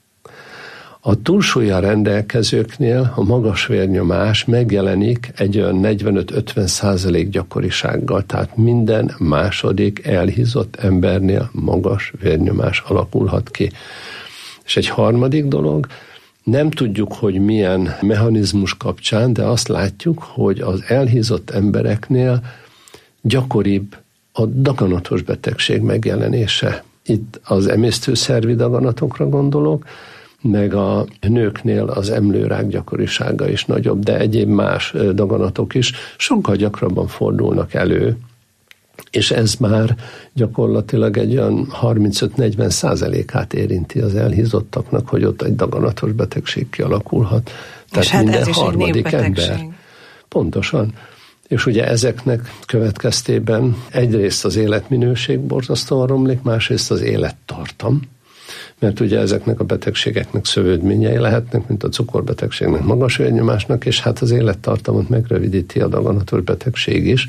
A túlsúllyal rendelkezőknél a magas vérnyomás megjelenik egy olyan negyvenöt-ötven százalék gyakorisággal, tehát minden második elhízott embernél magas vérnyomás alakulhat ki. És egy harmadik dolog, nem tudjuk, hogy milyen mechanizmus kapcsán, de azt látjuk, hogy az elhízott embereknél gyakoribb a daganatos betegség megjelenése. Itt az emésztőszervi daganatokra gondolok, meg a nőknél az emlőrák gyakorisága is nagyobb, de egyéb más daganatok is sokkal gyakrabban fordulnak elő, és ez már gyakorlatilag egy olyan harmincöt-negyven százalékát érinti az elhízottaknak, hogy ott egy daganatos betegség kialakulhat. Tehát hát minden ez is harmadik egy ember. Pontosan. És ugye ezeknek következtében egyrészt az életminőség borzasztóan romlik, másrészt az élettartam, mert ugye ezeknek a betegségeknek szövődményei lehetnek, mint a cukorbetegségnek, magas vérnyomásnak, és hát az élettartamot megrövidíti a daganatos betegség is.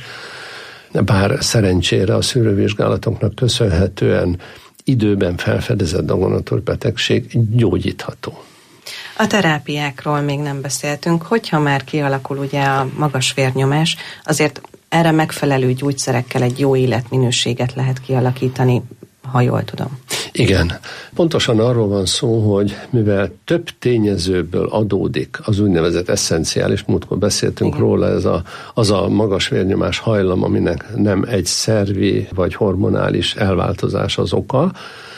Bár szerencsére a szűrővizsgálatoknak köszönhetően időben felfedezett daganatos betegség gyógyítható. A terápiákról még nem beszéltünk, hogyha már kialakul ugye a magas vérnyomás, azért erre megfelelő gyógyszerekkel egy jó életminőséget lehet kialakítani, ha jól tudom. Igen. Pontosan arról van szó, hogy mivel több tényezőből adódik az úgynevezett esszenciális, múltkor beszéltünk Igen. róla, ez a, az a magas vérnyomás hajlam, aminek nem egy szervi vagy hormonális elváltozás az oka,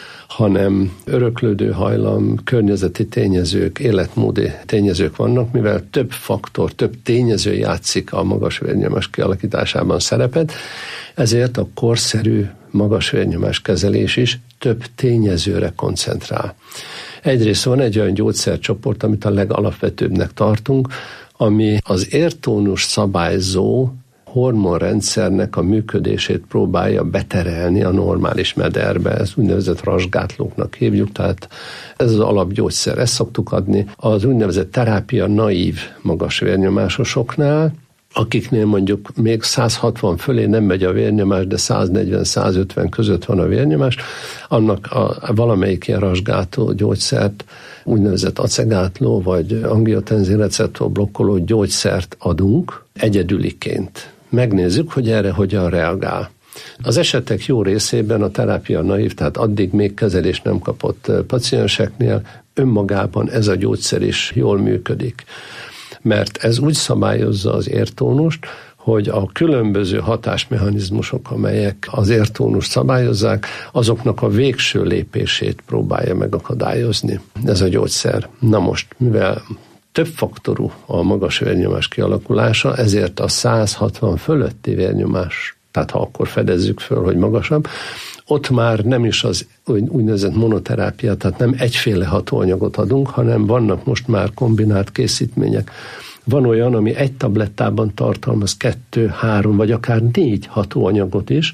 hanem öröklődő hajlam, környezeti tényezők, életmódi tényezők vannak, mivel több faktor, több tényező játszik a magas vérnyomás kialakításában szerepet, ezért a korszerű magas vérnyomás kezelés is több tényezőre koncentrál. Egyrészt van egy olyan gyógyszercsoport, amit a legalapvetőbbnek tartunk, ami az értónus szabályzó hormonrendszernek a működését próbálja beterelni a normális mederbe, ez úgynevezett rasgátlóknak hívjuk, tehát ez az alapgyógyszer, ezt szoktuk adni az úgynevezett terápia naív magas vérnyomásosoknál, akiknél mondjuk még száz hatvan fölé nem megy a vérnyomás, de száz negyven száz ötven között van a vérnyomás, annak a valamelyik ilyen rasgátó gyógyszert, úgynevezett acegátló vagy angiotenzin receptor blokkoló gyógyszert adunk egyedüliként. Megnézzük, hogy erre hogyan reagál. Az esetek jó részében a terápia naív, tehát addig még kezelést nem kapott pacienseknél önmagában ez a gyógyszer is jól működik. Mert ez úgy szabályozza az értónust, hogy a különböző hatásmechanizmusok, amelyek az értónust szabályozzák, azoknak a végső lépését próbálja megakadályozni ez a gyógyszer. Na most, mivel több faktorú a magas vérnyomás kialakulása, ezért a száz hatvan fölötti vérnyomás, tehát ha akkor fedezzük föl, hogy magasabb, ott már nem is az úgynevezett monoterápia, tehát nem egyféle hatóanyagot adunk, hanem vannak most már kombinált készítmények. Van olyan, ami egy tablettában tartalmaz kettő, három, vagy akár négy hatóanyagot is.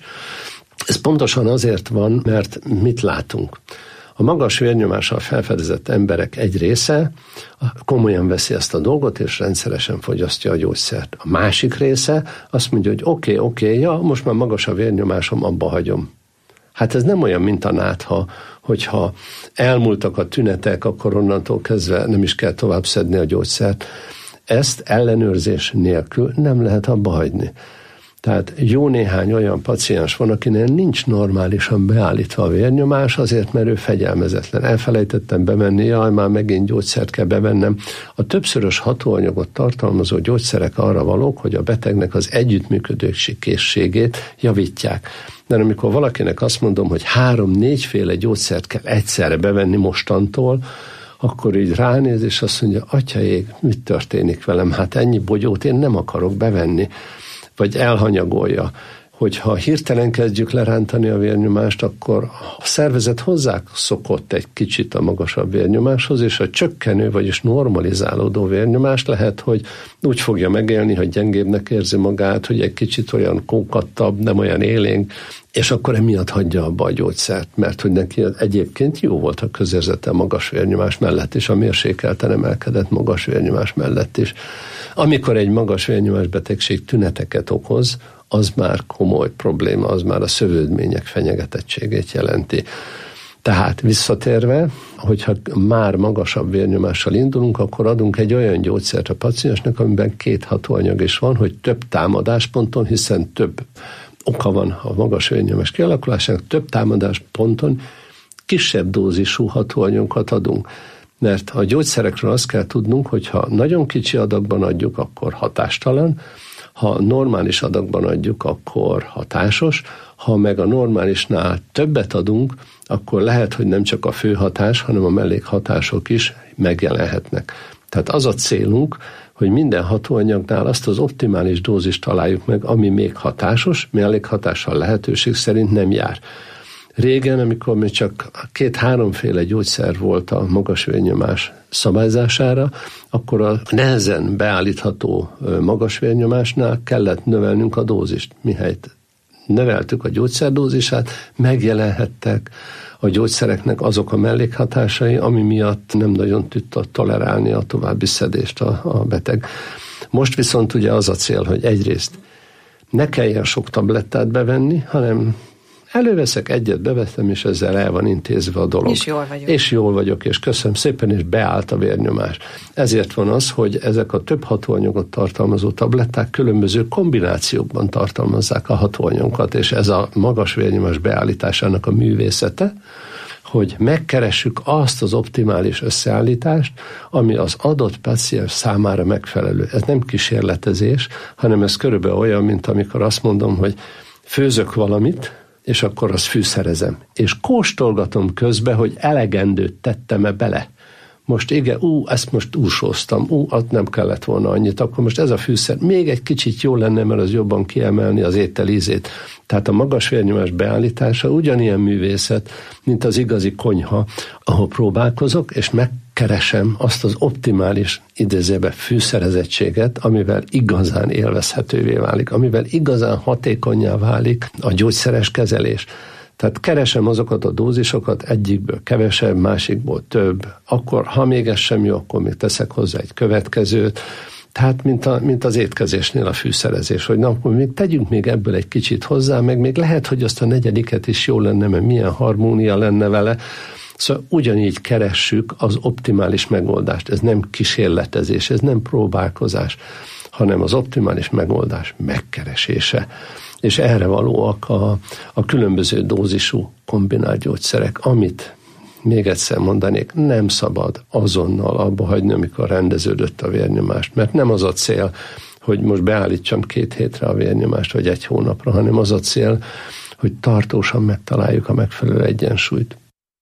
Ez pontosan azért van, mert mit látunk? A magas vérnyomással felfedezett emberek egy része komolyan veszi ezt a dolgot, és rendszeresen fogyasztja a gyógyszert. A másik része azt mondja, hogy oké, okay, oké, okay, ja, most már magas a vérnyomásom, abba hagyom. Hát ez nem olyan, mint a nátha, hogyha elmúltak a tünetek, akkor onnantól kezdve nem is kell tovább szedni a gyógyszert. Ezt ellenőrzés nélkül nem lehet abba hagyni. Tehát jó néhány olyan paciens van, akinél nincs normálisan beállítva a vérnyomás, azért, mert ő fegyelmezetlen. Elfelejtettem bemenni, jaj, már megint gyógyszert kell bevennem. A többszörös hatóanyagot tartalmazó gyógyszerek arra valók, hogy a betegnek az együttműködési készségét javítják. De amikor valakinek azt mondom, hogy három-négyféle gyógyszert kell egyszerre bevenni mostantól, akkor így ránéz, és azt mondja, atyaég, mit történik velem? Hát ennyi bogyót én nem akarok bevenni. Vagy elhanyagolja, hogyha hirtelen kezdjük lerántani a vérnyomást, akkor a szervezet hozzászokott egy kicsit a magasabb vérnyomáshoz, és a csökkenő, vagyis normalizálódó vérnyomás lehet, hogy úgy fogja megélni, hogy gyengébbnek érzi magát, hogy egy kicsit olyan kókattabb, nem olyan élénk, és akkor emiatt hagyja abba a gyógyszert, mert hogy neki egyébként jó volt a közérzete a magas vérnyomás mellett, és a mérsékelten emelkedett magas vérnyomás mellett is. Amikor egy magas vérnyomás betegség tüneteket okoz, az már komoly probléma, az már a szövődmények fenyegetettségét jelenti. Tehát visszatérve, hogyha már magasabb vérnyomással indulunk, akkor adunk egy olyan gyógyszert a paciensnek, amiben két hatóanyag is van, hogy több támadásponton, hiszen több oka van a magas vérnyomás kialakulásának, több támadásponton kisebb dózisú hatóanyagokat adunk. Mert a gyógyszerekről azt kell tudnunk, hogy ha nagyon kicsi adagban adjuk, akkor hatástalan, ha normális adagban adjuk, akkor hatásos, ha meg a normálisnál többet adunk, akkor lehet, hogy nem csak a fő hatás, hanem a mellékhatások is megjelenhetnek. Tehát az a célunk, hogy minden hatóanyagnál azt az optimális dózist találjuk meg, ami még hatásos, mellékhatással lehetőség szerint nem jár. Régen, amikor még csak két-háromféle gyógyszer volt a magas vérnyomás szabályzására, akkor a nehezen beállítható magas vérnyomásnál kellett növelnünk a dózist. Mihelyt növeltük a gyógyszerdózisát, megjelenhettek a gyógyszereknek azok a mellékhatásai, ami miatt nem nagyon tudta tolerálni a további szedést a, a beteg. Most viszont ugye az a cél, hogy egyrészt ne kelljen sok tablettát bevenni, hanem előveszek egyet, beveszem, és ezzel el van intézve a dolog. És jól vagyok. És jól vagyok, és köszönöm szépen, és beállt a vérnyomás. Ezért van az, hogy ezek a több hatóanyagot tartalmazó tabletták különböző kombinációkban tartalmazzák a hatóanyagokat, és ez a magas vérnyomás beállításának a művészete, hogy megkeressük azt az optimális összeállítást, ami az adott páciens számára megfelelő. Ez nem kísérletezés, hanem ez körülbelül olyan, mint amikor azt mondom, hogy főzök valamit, és akkor azt fűszerezem. És kóstolgatom közben, hogy elegendőt tettem-e bele. Most igen, ú, ezt most túlsóztam, ú, ott nem kellett volna annyit, akkor most ez a fűszer még egy kicsit jó lenne, mert az jobban kiemelni az étel ízét. Tehát a magas vérnyomás beállítása ugyanilyen művészet, mint az igazi konyha, ahol próbálkozok, és megkeresem azt az optimális idézőbe fűszerezettséget, amivel igazán élvezhetővé válik, amivel igazán hatékonnyá válik a gyógyszeres kezelés. Tehát keresem azokat a dózisokat, egyikből kevesebb, másikból több, akkor ha még ez sem jó, akkor még teszek hozzá egy következőt. Tehát mint, a, mint az étkezésnél a fűszerezés, hogy na, akkor még tegyünk még ebből egy kicsit hozzá, meg még lehet, hogy azt a negyediket is jó lenne, mert milyen harmónia lenne vele. Szóval ugyanígy keressük az optimális megoldást. Ez nem kísérletezés, ez nem próbálkozás, hanem az optimális megoldás megkeresése. És erre valóak a, a különböző dózisú kombinált gyógyszerek, amit még egyszer mondanék, nem szabad azonnal abba hagyni, amikor rendeződött a vérnyomást, mert nem az a cél, hogy most beállítsam két hétre a vérnyomást, vagy egy hónapra, hanem az a cél, hogy tartósan megtaláljuk a megfelelő egyensúlyt.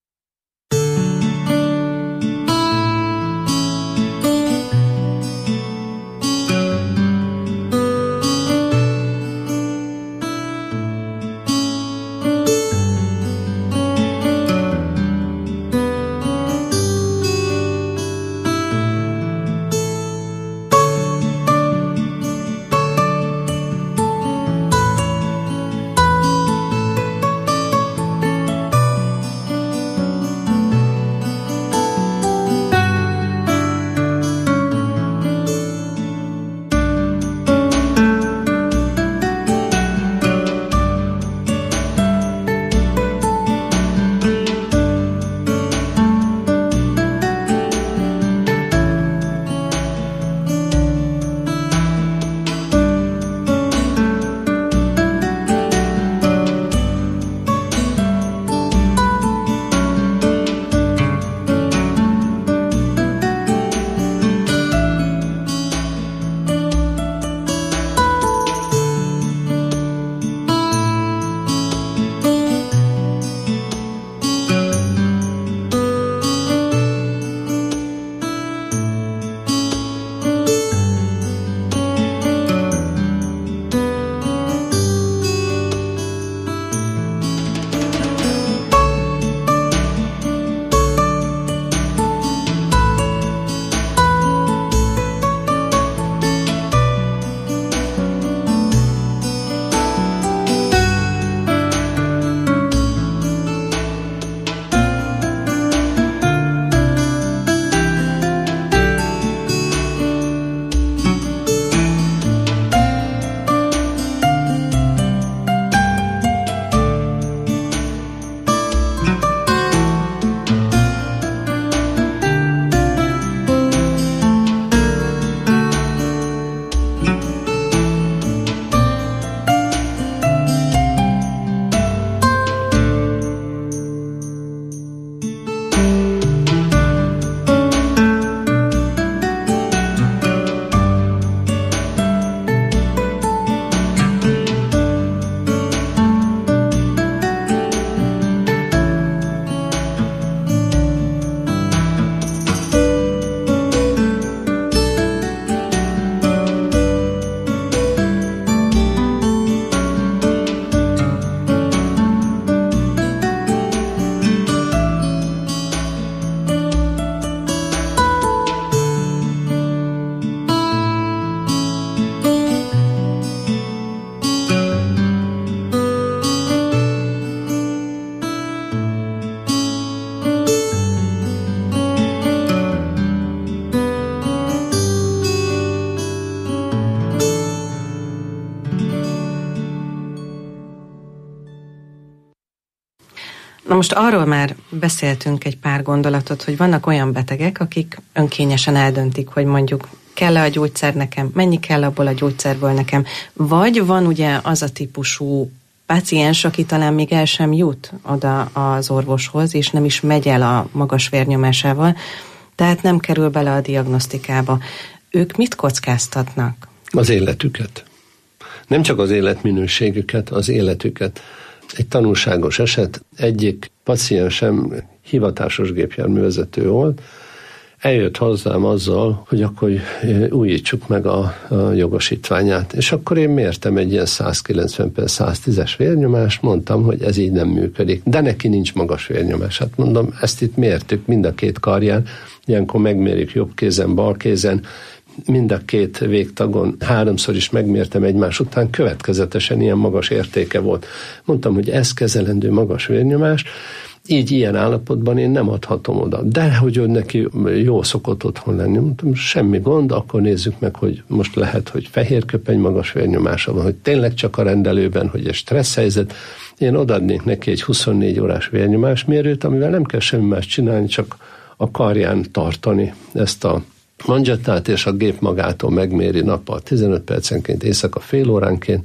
Na most arról már beszéltünk egy pár gondolatot, hogy vannak olyan betegek, akik önkényesen eldöntik, hogy mondjuk kell-e a gyógyszer nekem, mennyi kell abból a gyógyszerből nekem, vagy van ugye az a típusú páciens, aki talán még el sem jut oda az orvoshoz, és nem is megy el a magas vérnyomásával, tehát nem kerül bele a diagnosztikába. Ők mit kockáztatnak? Az életüket. Nem csak az életminőségüket, az életüket. Egy tanulságos eset, egyik paciensem hivatásos gépjárművezető volt, eljött hozzám azzal, hogy akkor újítsuk meg a, a jogosítványát. És akkor én mértem egy ilyen százkilencven per száztízes vérnyomást, mondtam, hogy ez így nem működik. De neki nincs magas vérnyomás. Hát mondom, ezt itt mértük mind a két karján, ilyenkor megmérjük jobb kézen, bal kézen, mind a két végtagon háromszor is megmértem egymás után, következetesen ilyen magas értéke volt. Mondtam, hogy ez kezelendő magas vérnyomás, így ilyen állapotban én nem adhatom oda. De hogy ő neki jó szokott otthon lenni, mondtam, semmi gond, akkor nézzük meg, hogy most lehet, hogy fehérköpeny magas vérnyomása van, hogy tényleg csak a rendelőben, hogy egy stressz helyzet. Én odaadnék neki egy huszonnégy órás vérnyomásmérőt, amivel nem kell semmi más csinálni, csak a karján tartani ezt a manzsettát, és a gép magától megméri nappal tizenöt percenként, éjszaka fél óránként.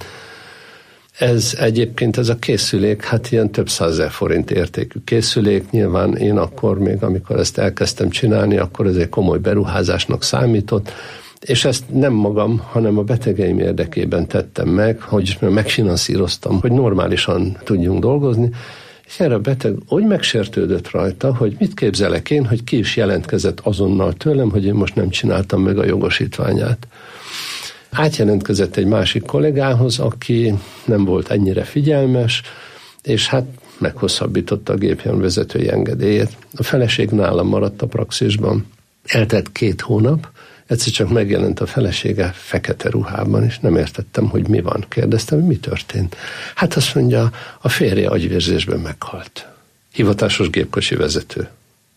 Ez egyébként, ez a készülék, hát ilyen több százezer forint értékű készülék. Nyilván én akkor még, amikor ezt elkezdtem csinálni, akkor ez egy komoly beruházásnak számított, És ezt nem magam, hanem a betegeim érdekében tettem meg, hogy megfinanszíroztam, hogy normálisan tudjunk dolgozni, és erre a beteg úgy megsértődött rajta, hogy mit képzelek én, hogy ki is jelentkezett azonnal tőlem, hogy én most nem csináltam meg a jogosítványát. Átjelentkezett egy másik kollégához, aki nem volt ennyire figyelmes, és hát meghosszabbította a gépjárművezetői engedélyét. A feleség nálam maradt a praxisban. Eltelt két hónap, egyszer csak megjelent a felesége fekete ruhában, és nem értettem, hogy mi van. Kérdeztem, hogy mi történt. Hát azt mondja, a férje agyvérzésben meghalt. Hivatásos gépkocsi vezető.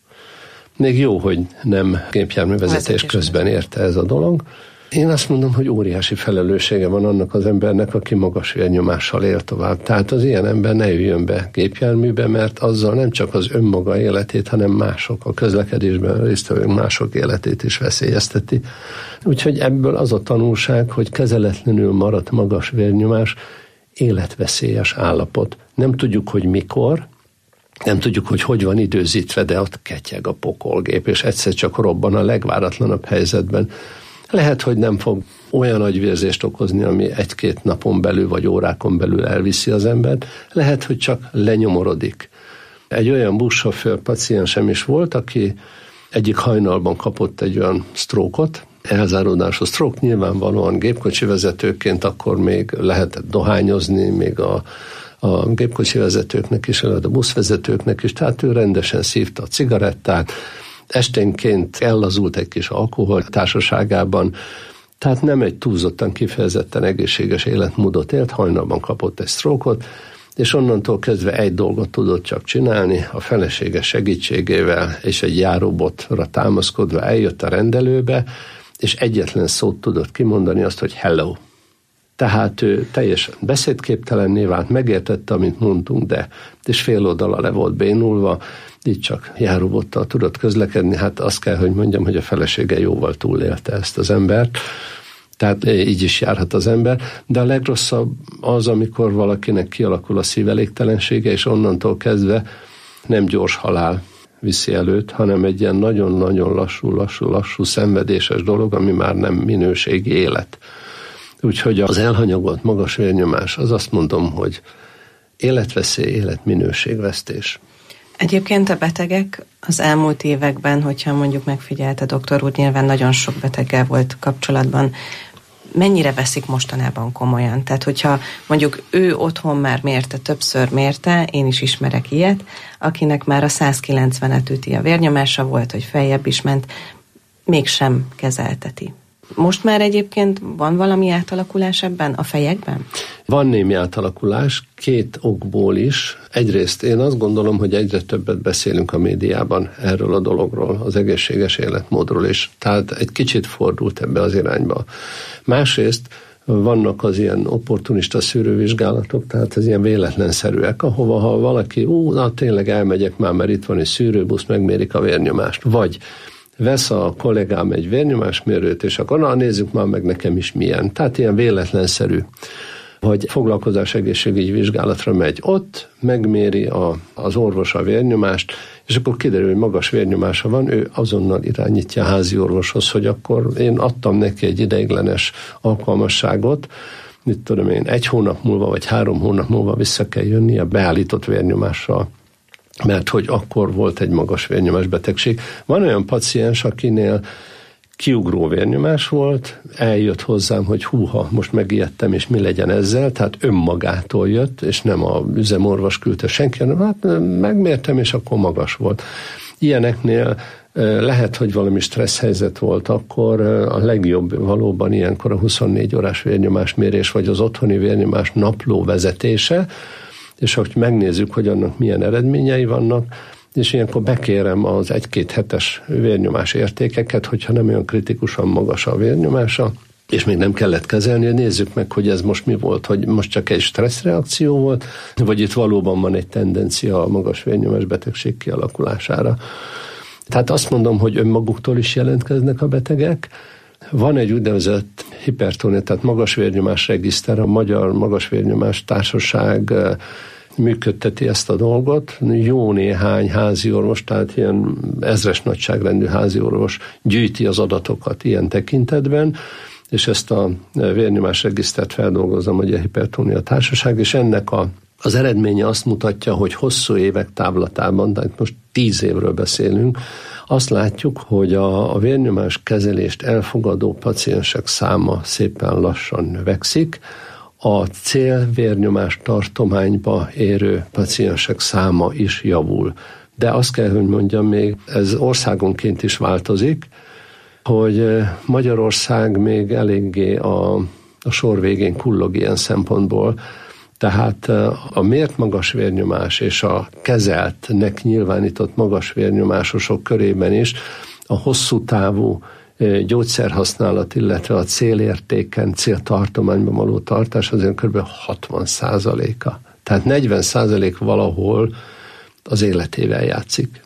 Még jó, hogy nem gépjárművezetés közben érte ez a dolog. Én azt mondom, hogy óriási felelőssége van annak az embernek, aki magas vérnyomással él tovább. Tehát az ilyen ember ne jöjjön be gépjárműbe, mert azzal nem csak az önmaga életét, hanem mások, a közlekedésben résztvevők mások életét is veszélyezteti. Úgyhogy ebből az a tanulság, hogy kezeletlenül maradt magas vérnyomás életveszélyes állapot. Nem tudjuk, hogy mikor, nem tudjuk, hogy hogy van időzítve, de ott ketyeg a pokolgép, és egyszer csak robban a legváratlanabb helyzetben. Lehet, hogy nem fog olyan agyvérzést okozni, ami egy-két napon belül vagy órákon belül elviszi az embert. Lehet, hogy csak lenyomorodik. Egy olyan buszsofőr paciensem is volt, aki egyik hajnalban kapott egy olyan sztrókot, elzáródású sztrók, nyilvánvalóan gépkocsi vezetőként akkor még lehetett dohányozni, még a, a gépkocsi vezetőknek is, a buszvezetőknek is, tehát ő rendesen szívta a cigarettát, esténként ellazult egy kis alkohol társaságában, tehát nem egy túlzottan kifejezetten egészséges életmódot élt, hajnalban kapott egy sztrókot, és onnantól kezdve egy dolgot tudott csak csinálni, a felesége segítségével és egy járóbotra támaszkodva eljött a rendelőbe, és egyetlen szót tudott kimondani, azt, hogy hello. Tehát ő teljesen beszédképtelenné vált, megértette, amit mondtunk, de és fél oldala le volt bénulva, így csak járóbottal tudott közlekedni. Hát azt kell, hogy mondjam, hogy a felesége jóval túlélte ezt az embert, tehát így is járhat az ember, de a legrosszabb az, amikor valakinek kialakul a szívelégtelensége, és onnantól kezdve nem gyors halál viszi előtt, hanem egy ilyen nagyon-nagyon lassú, lassú, lassú, szenvedéses dolog, ami már nem minőségi élet. Úgyhogy az elhanyagolt magas vérnyomás, az azt mondom, hogy életveszély, életminőségvesztés. Egyébként a betegek az elmúlt években, hogyha mondjuk megfigyelte doktor úr, nyilván nagyon sok beteggel volt kapcsolatban, mennyire veszik mostanában komolyan? Tehát, hogyha mondjuk ő otthon már mérte, többször mérte, én is ismerek ilyet, akinek már a száz kilencvenet üti a vérnyomása, volt, hogy feljebb is ment, mégsem kezelteti. Most már egyébként van valami átalakulás ebben a fejekben? Van némi átalakulás, két okból is. Egyrészt én azt gondolom, hogy egyre többet beszélünk a médiában erről a dologról, az egészséges életmódról is. Tehát egy kicsit fordult ebbe az irányba. Másrészt vannak az ilyen opportunista szűrővizsgálatok, tehát ez ilyen véletlenszerűek, ahova ha valaki, ú, na tényleg elmegyek már, mert itt van egy szűrőbusz, megmérik a vérnyomást. Vagy vesz a kollégám egy vérnyomásmérőt, és akkor na, nézzük már meg nekem is milyen. Tehát ilyen véletlenszerű, hogy foglalkozás egészségügyi vizsgálatra megy ott, megméri a, az orvos a vérnyomást, és akkor kiderül, hogy magas vérnyomása van, ő azonnal irányítja a házi orvoshoz, hogy akkor én adtam neki egy ideiglenes alkalmasságot, mit tudom én, egy hónap múlva, vagy három hónap múlva vissza kell jönni a beállított vérnyomással, mert hogy akkor volt egy magas vérnyomás betegség. Van olyan paciens, akinél kiugró vérnyomás volt, eljött hozzám, hogy húha, most megijedtem, és mi legyen ezzel, tehát önmagától jött, és nem a üzemorvos küldte senki, hanem hát megmértem, és akkor magas volt. Ilyeneknél lehet, hogy valami stressz helyzet volt, akkor a legjobb valóban ilyenkor a huszonnégy órás vérnyomásmérés, vagy az otthoni vérnyomás napló vezetése, és ahogy megnézzük, hogy annak milyen eredményei vannak, és ilyenkor bekérem az egy-két hetes vérnyomás értékeket, hogyha nem olyan kritikusan magas a vérnyomása, és még nem kellett kezelni, nézzük meg, hogy ez most mi volt, hogy most csak egy stresszreakció volt, vagy itt valóban van egy tendencia a magas vérnyomás betegség kialakulására. Tehát azt mondom, hogy önmaguktól is jelentkeznek a betegek. Van egy úgynevezett hipertónia, tehát magas vérnyomás regiszter, a Magyar Magas Vérnyomás Társaság működteti ezt a dolgot. Jó néhány házi orvos, tehát ilyen ezres nagyságrendű házi orvos gyűjti az adatokat ilyen tekintetben, és ezt a vérnyomásregisztert feldolgozza a Magyar Hipertónia Társaság, és ennek a, az eredménye azt mutatja, hogy hosszú évek távlatában, tehát most tíz évről beszélünk, azt látjuk, hogy a, a vérnyomás kezelést elfogadó paciensek száma szépen lassan növekszik, a cél vérnyomás tartományba érő paciensek száma is javul. De azt kell, hogy mondjam még, ez országonként is változik, hogy Magyarország még eléggé a, a sor végén kullog ilyen szempontból, tehát a mért magas vérnyomás és a kezeltnek nyilvánított magas vérnyomásosok körében is a hosszú távú gyógyszerhasználat, illetve a célértéken, céltartományban való tartás azért kb. hatvan százaléka. Tehát negyven százalék valahol az életével játszik.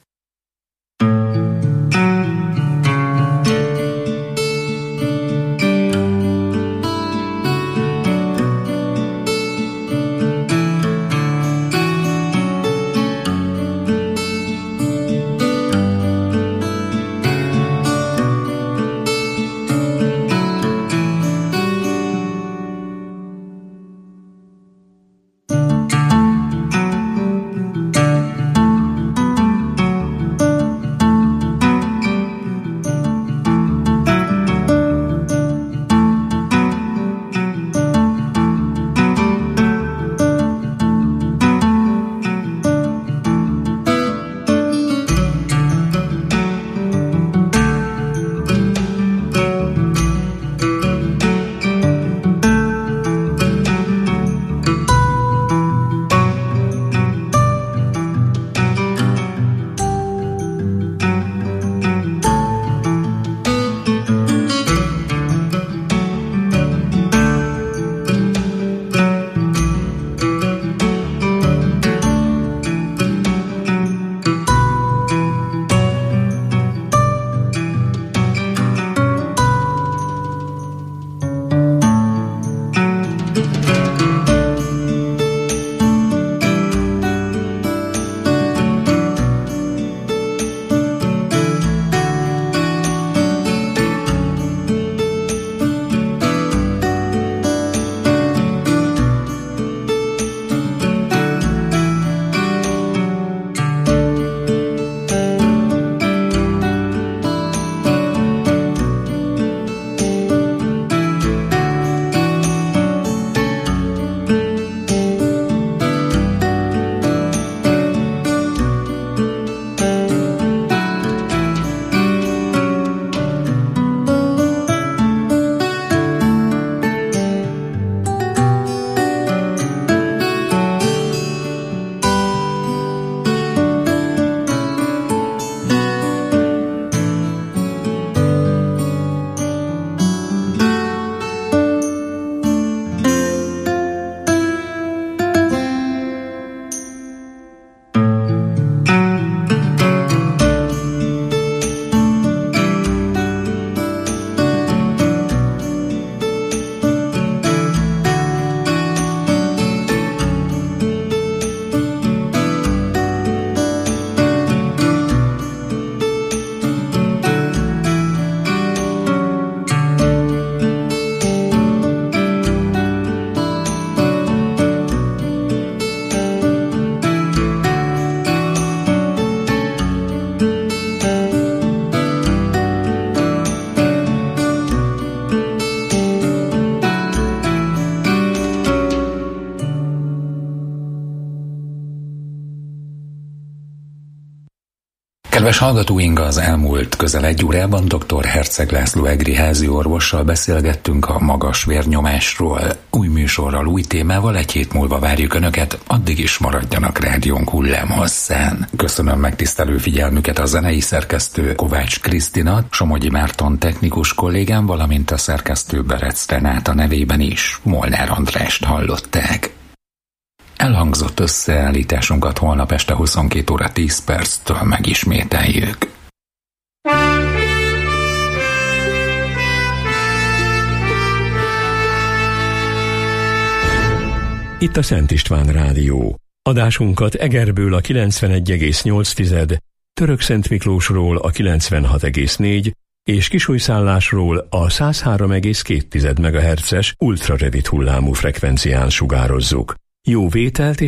Kedves hallgatóink, az elmúlt közel egy órában dr. Herceg László egri házi orvossal beszélgettünk a magas vérnyomásról. Új műsorral, új témával egy hét múlva várjuk Önöket, addig is maradjanak rádiónk hullámhosszán. Köszönöm megtisztelő figyelmüket a zenei szerkesztő Kovács Krisztina, Somogyi Márton technikus kollégám, valamint a szerkesztő Berec Renáta nevében is Molnár Andrást hallották. Elhangzott összeállításunkat holnap este huszonkét óra tíz perctől megismételjük. Itt a Szent István Rádió. Adásunkat Egerből a kilencvenegy egész nyolc, Törökszent Miklósról a kilencvenhat egész négy és Kisújszállásról a száz három egész két megahertzes ultrarövid hullámú frekvencián sugározzuk. Jó vételt és